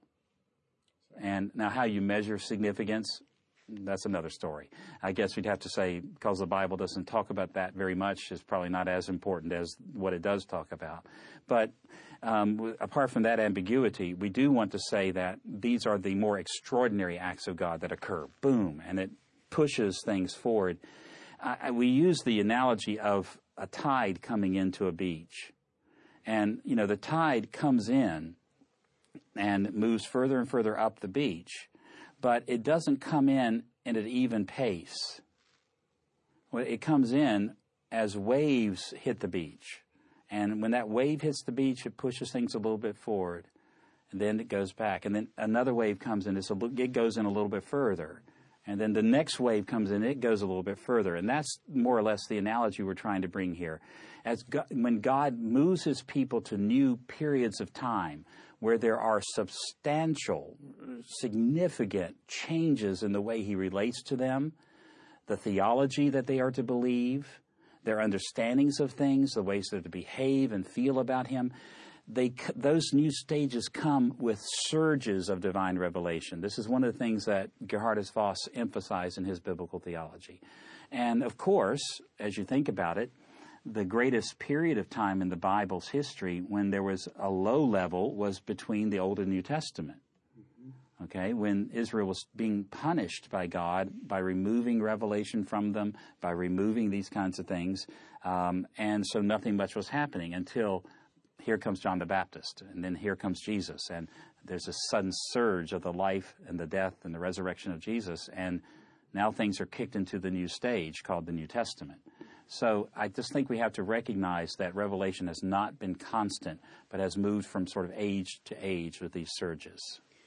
And now how you measure significance, that's another story. I guess we'd have to say, because the Bible doesn't talk about that very much, it's probably not as important as what it does talk about. But apart from that ambiguity, we do want to say that these are the more extraordinary acts of God that occur. Boom, and it pushes things forward. We use the analogy of a tide coming into a beach. And, you know, the tide comes in and moves further and further up the beach, but it doesn't come in at an even pace. Well, it comes in as waves hit the beach. And when that wave hits the beach, it pushes things a little bit forward. And then it goes back. And then another wave comes in. It goes in a little bit further. And then the next wave comes in. It goes a little bit further. And that's more or less the analogy we're trying to bring here. When God moves his people to new periods of time where there are substantial, significant changes in the way he relates to them, the theology that they are to believe, their understandings of things, the ways they're to behave and feel about him, those new stages come with surges of divine revelation. This is one of the things that Geerhardus Vos emphasized in his biblical theology. And of course, as you think about it, the greatest period of time in the Bible's history when there was a low level was between the Old and New Testament. Okay, when Israel was being punished by God by removing revelation from them, by removing these kinds of things, and so nothing much was happening until here comes John the Baptist, and then here comes Jesus, and there's a sudden surge of the life and the death and the resurrection of Jesus, and now things are kicked into the new stage called the New Testament. So I just think we have to recognize that revelation has not been constant, but has moved from sort of age to age with these surges.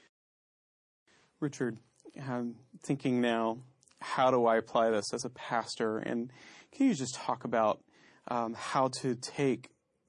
Richard, I'm thinking now, how do I apply this as a pastor? And can you just talk about how to take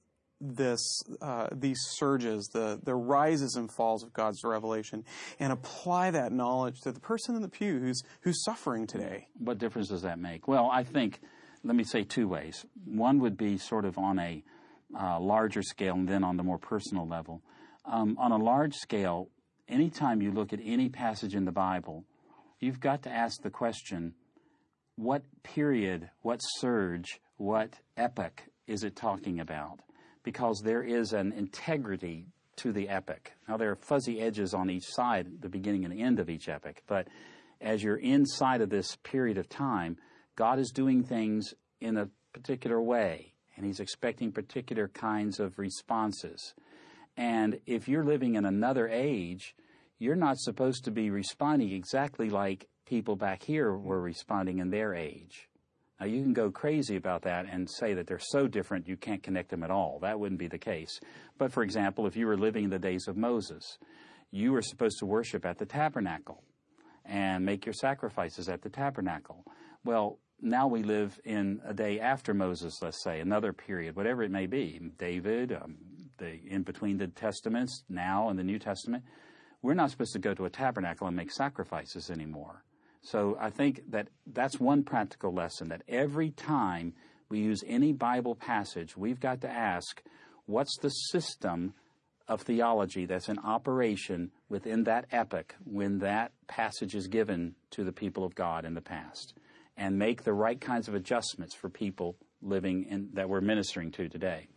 these surges, the rises and falls of God's revelation, and apply that knowledge to the person in the pew who's suffering today? What difference does that make? Well, I think, let me say two ways. One would be sort of on a larger scale, and then on the more personal level. On a large scale, anytime you look at any passage in the Bible, you've got to ask the question, what period, what surge, what epoch is it talking about? Because there is an integrity to the epoch. Now, there are fuzzy edges on each side, the beginning and the end of each epoch, but as you're inside of this period of time, God is doing things in a particular way, and he's expecting particular kinds of responses. And if you're living in another age, you're not supposed to be responding exactly like people back here were responding in their age. Now, you can go crazy about that and say that they're so different you can't connect them at all. That wouldn't be the case. But, for example, if you were living in the days of Moses, you were supposed to worship at the tabernacle and make your sacrifices at the tabernacle. Well, now we live in a day after Moses, let's say, another period, whatever it may be. David, in between the Testaments, now in the New Testament, we're not supposed to go to a tabernacle and make sacrifices anymore. So I think that that's one practical lesson, that every time we use any Bible passage, we've got to ask, what's the system of theology that's in operation within that epoch when that passage is given to the people of God in the past, and make the right kinds of adjustments for people living in that we're ministering to today.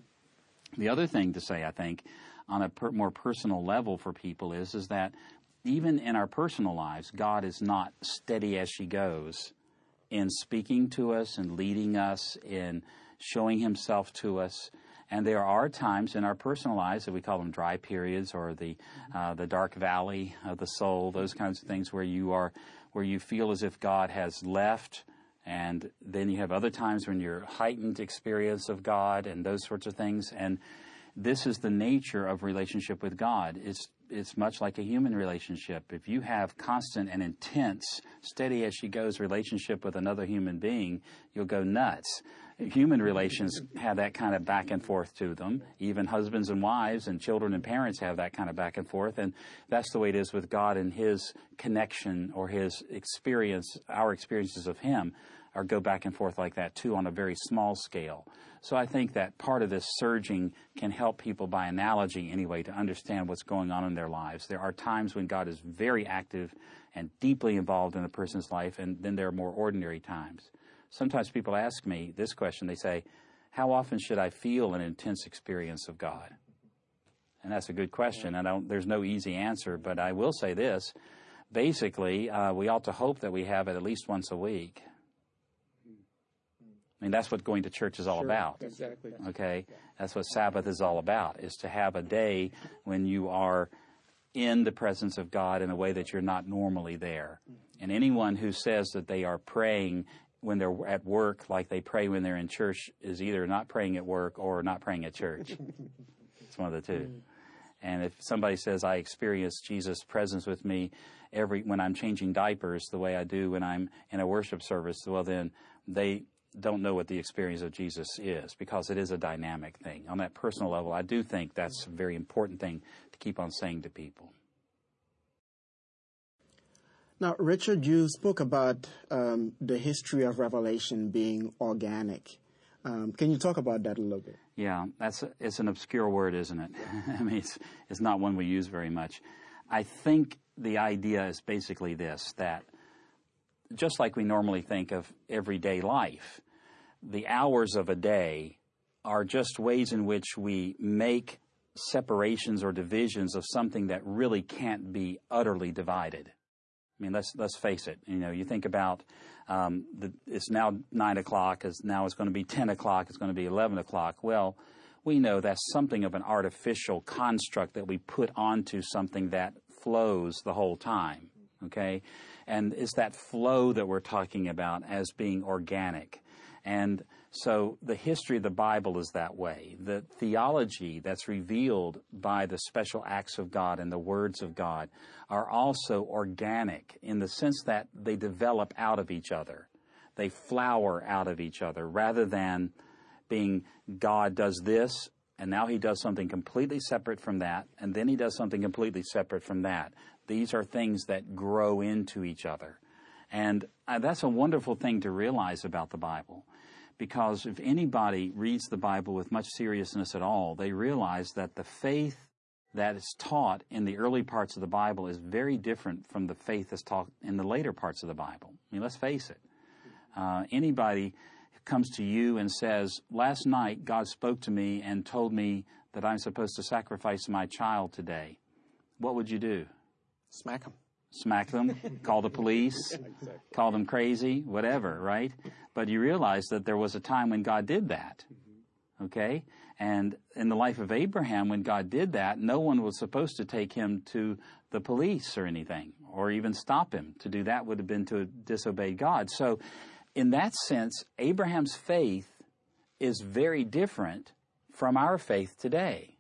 The other thing to say, I think, on a more personal level for people is that even in our personal lives, God is not steady as she goes in speaking to us and leading us, in showing himself to us. And there are times in our personal lives that we call them dry periods, or the dark valley of the soul, those kinds of things where you feel as if God has left. And then you have other times when you're heightened experience of God and those sorts of things. And this is the nature of relationship with God. it's much like a human relationship. If you have constant and intense, steady as she goes relationship with another human being, you'll go nuts. Human relations have that kind of back and forth to them. Even husbands and wives and children and parents have that kind of back and forth. And that's the way it is with God and his connection or his experience, our experiences of him or go back and forth like that too on a very small scale. So I think that part of this surging can help people by analogy anyway to understand what's going on in their lives. There are times when God is very active and deeply involved in a person's life, and then there are more ordinary times. Sometimes people ask me this question. They say, how often should I feel an intense experience of God? And that's a good question. There's no easy answer, but I will say this. Basically, we ought to hope that we have it at least once a week. I mean, that's what going to church is all about. Exactly. Okay? That's what Sabbath is all about, is to have a day when you are in the presence of God in a way that you're not normally there. And anyone who says that they are praying when they're at work like they pray when they're in church is either not praying at work or not praying at church. It's one of the two. And if somebody says, I experience Jesus' presence with me when I'm changing diapers the way I do when I'm in a worship service, well, then they don't know what the experience of Jesus is, because it is a dynamic thing. On that personal level, I do think that's a very important thing to keep on saying to people. Now, Richard, you spoke about the history of Revelation being organic. Can you talk about that a little bit? Yeah, it's an obscure word, isn't it? I mean, it's not one we use very much. I think the idea is basically this, that just like we normally think of everyday life, the hours of a day are just ways in which we make separations or divisions of something that really can't be utterly divided. I mean, let's face it. You know, you think about it's now 9 o'clock, now it's going to be 10 o'clock, it's going to be 11 o'clock. Well, we know that's something of an artificial construct that we put onto something that flows the whole time, okay? And it's that flow that we're talking about as being organic. And so the history of the Bible is that way. The theology that's revealed by the special acts of God and the words of God are also organic in the sense that they develop out of each other. They flower out of each other rather than being God does this and now he does something completely separate from that and then he does something completely separate from that. These are things that grow into each other. And that's a wonderful thing to realize about the Bible. Because if anybody reads the Bible with much seriousness at all, they realize that the faith that is taught in the early parts of the Bible is very different from the faith that's taught in the later parts of the Bible. I mean, let's face it. Anybody who comes to you and says, last night God spoke to me and told me that I'm supposed to sacrifice my child today, what would you do? Smack them. Smack them, call the police, call them crazy, whatever, right? But you realize that there was a time when God did that, okay? And in the life of Abraham, when God did that, no one was supposed to take him to the police or anything, or even stop him. To do that would have been to disobey God. So in that sense, Abraham's faith is very different from our faith today.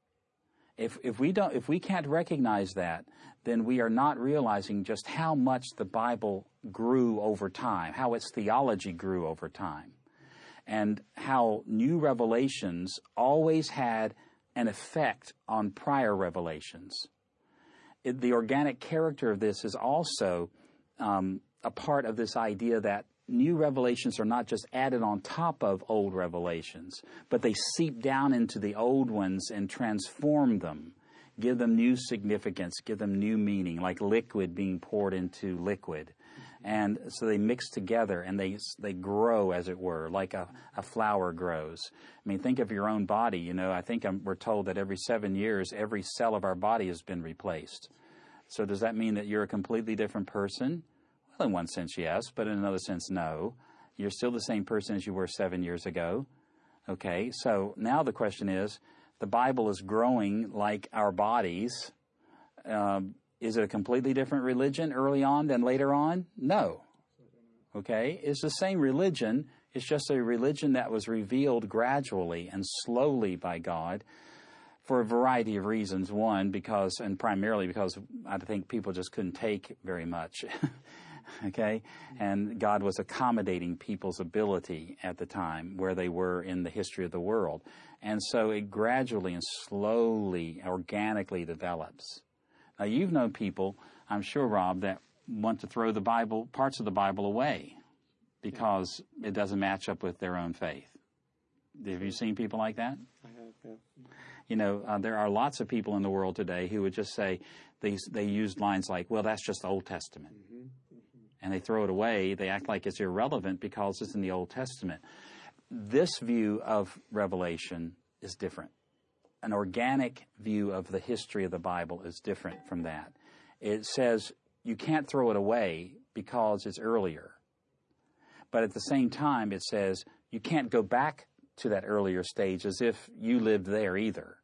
If we can't recognize that, then we are not realizing just how much the Bible grew over time, how its theology grew over time, and how new revelations always had an effect on prior revelations. The organic character of this is also a part of this idea that new revelations are not just added on top of old revelations, but they seep down into the old ones and transform them, give them new significance, give them new meaning, like liquid being poured into liquid. And so they mix together and they grow, as it were, like a flower grows. I mean, think of your own body. You know, I think we're told that every 7 years, every cell of our body has been replaced. So does that mean that you're a completely different person? Well, in one sense, yes, but in another sense, no. You're still the same person as you were 7 years ago. Okay, so now the question is, the Bible is growing like our bodies. Is it a completely different religion early on than later on? No. Okay, it's the same religion. It's just a religion that was revealed gradually and slowly by God for a variety of reasons. One, and primarily because I think people just couldn't take very much. Okay? And God was accommodating people's ability at the time where they were in the history of the world. And so it gradually and slowly, organically develops. Now, you've known people, I'm sure, Rob, that want to throw the Bible, parts of the Bible away because it doesn't match up with their own faith. Have you seen people like that? I have, yeah. You know, there are lots of people in the world today who would just say, they use lines like, well, that's just the Old Testament. And they throw it away. They act like it's irrelevant because it's in the Old Testament. This view of Revelation is different. An organic view of the history of the Bible is different from that. It says you can't throw it away because it's earlier. But at the same time, it says you can't go back to that earlier stage as if you lived there either.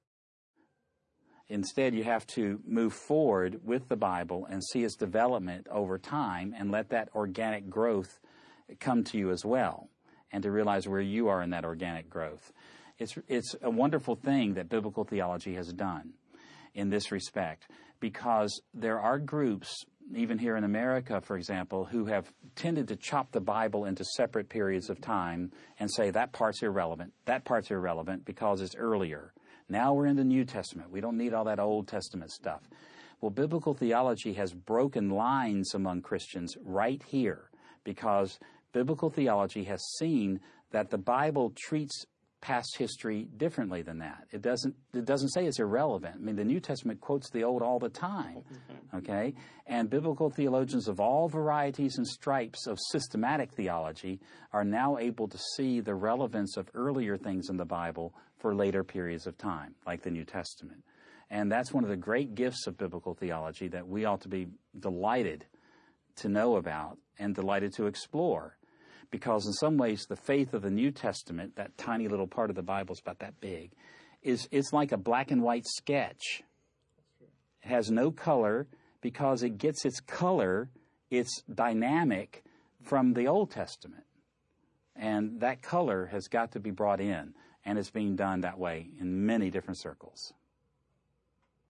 Instead, you have to move forward with the Bible and see its development over time and let that organic growth come to you as well, and to realize where you are in that organic growth. It's a wonderful thing that biblical theology has done in this respect, because there are groups, even here in America, for example, who have tended to chop the Bible into separate periods of time and say that part's irrelevant because it's earlier. Now we're in the New Testament. We don't need all that Old Testament stuff. Well, biblical theology has broken lines among Christians right here, because biblical theology has seen that the Bible treats past history differently than that. It doesn't say it's irrelevant. I mean, the New Testament quotes the Old all the time, okay? And biblical theologians of all varieties and stripes of systematic theology are now able to see the relevance of earlier things in the Bible for later periods of time, like the New Testament. And that's one of the great gifts of biblical theology that we ought to be delighted to know about and delighted to explore. Because in some ways, the faith of the New Testament, that tiny little part of the Bible is about that big, it's like a black and white sketch. It has no color because it gets its color, its dynamic, from the Old Testament. And that color has got to be brought in, and it's being done that way in many different circles.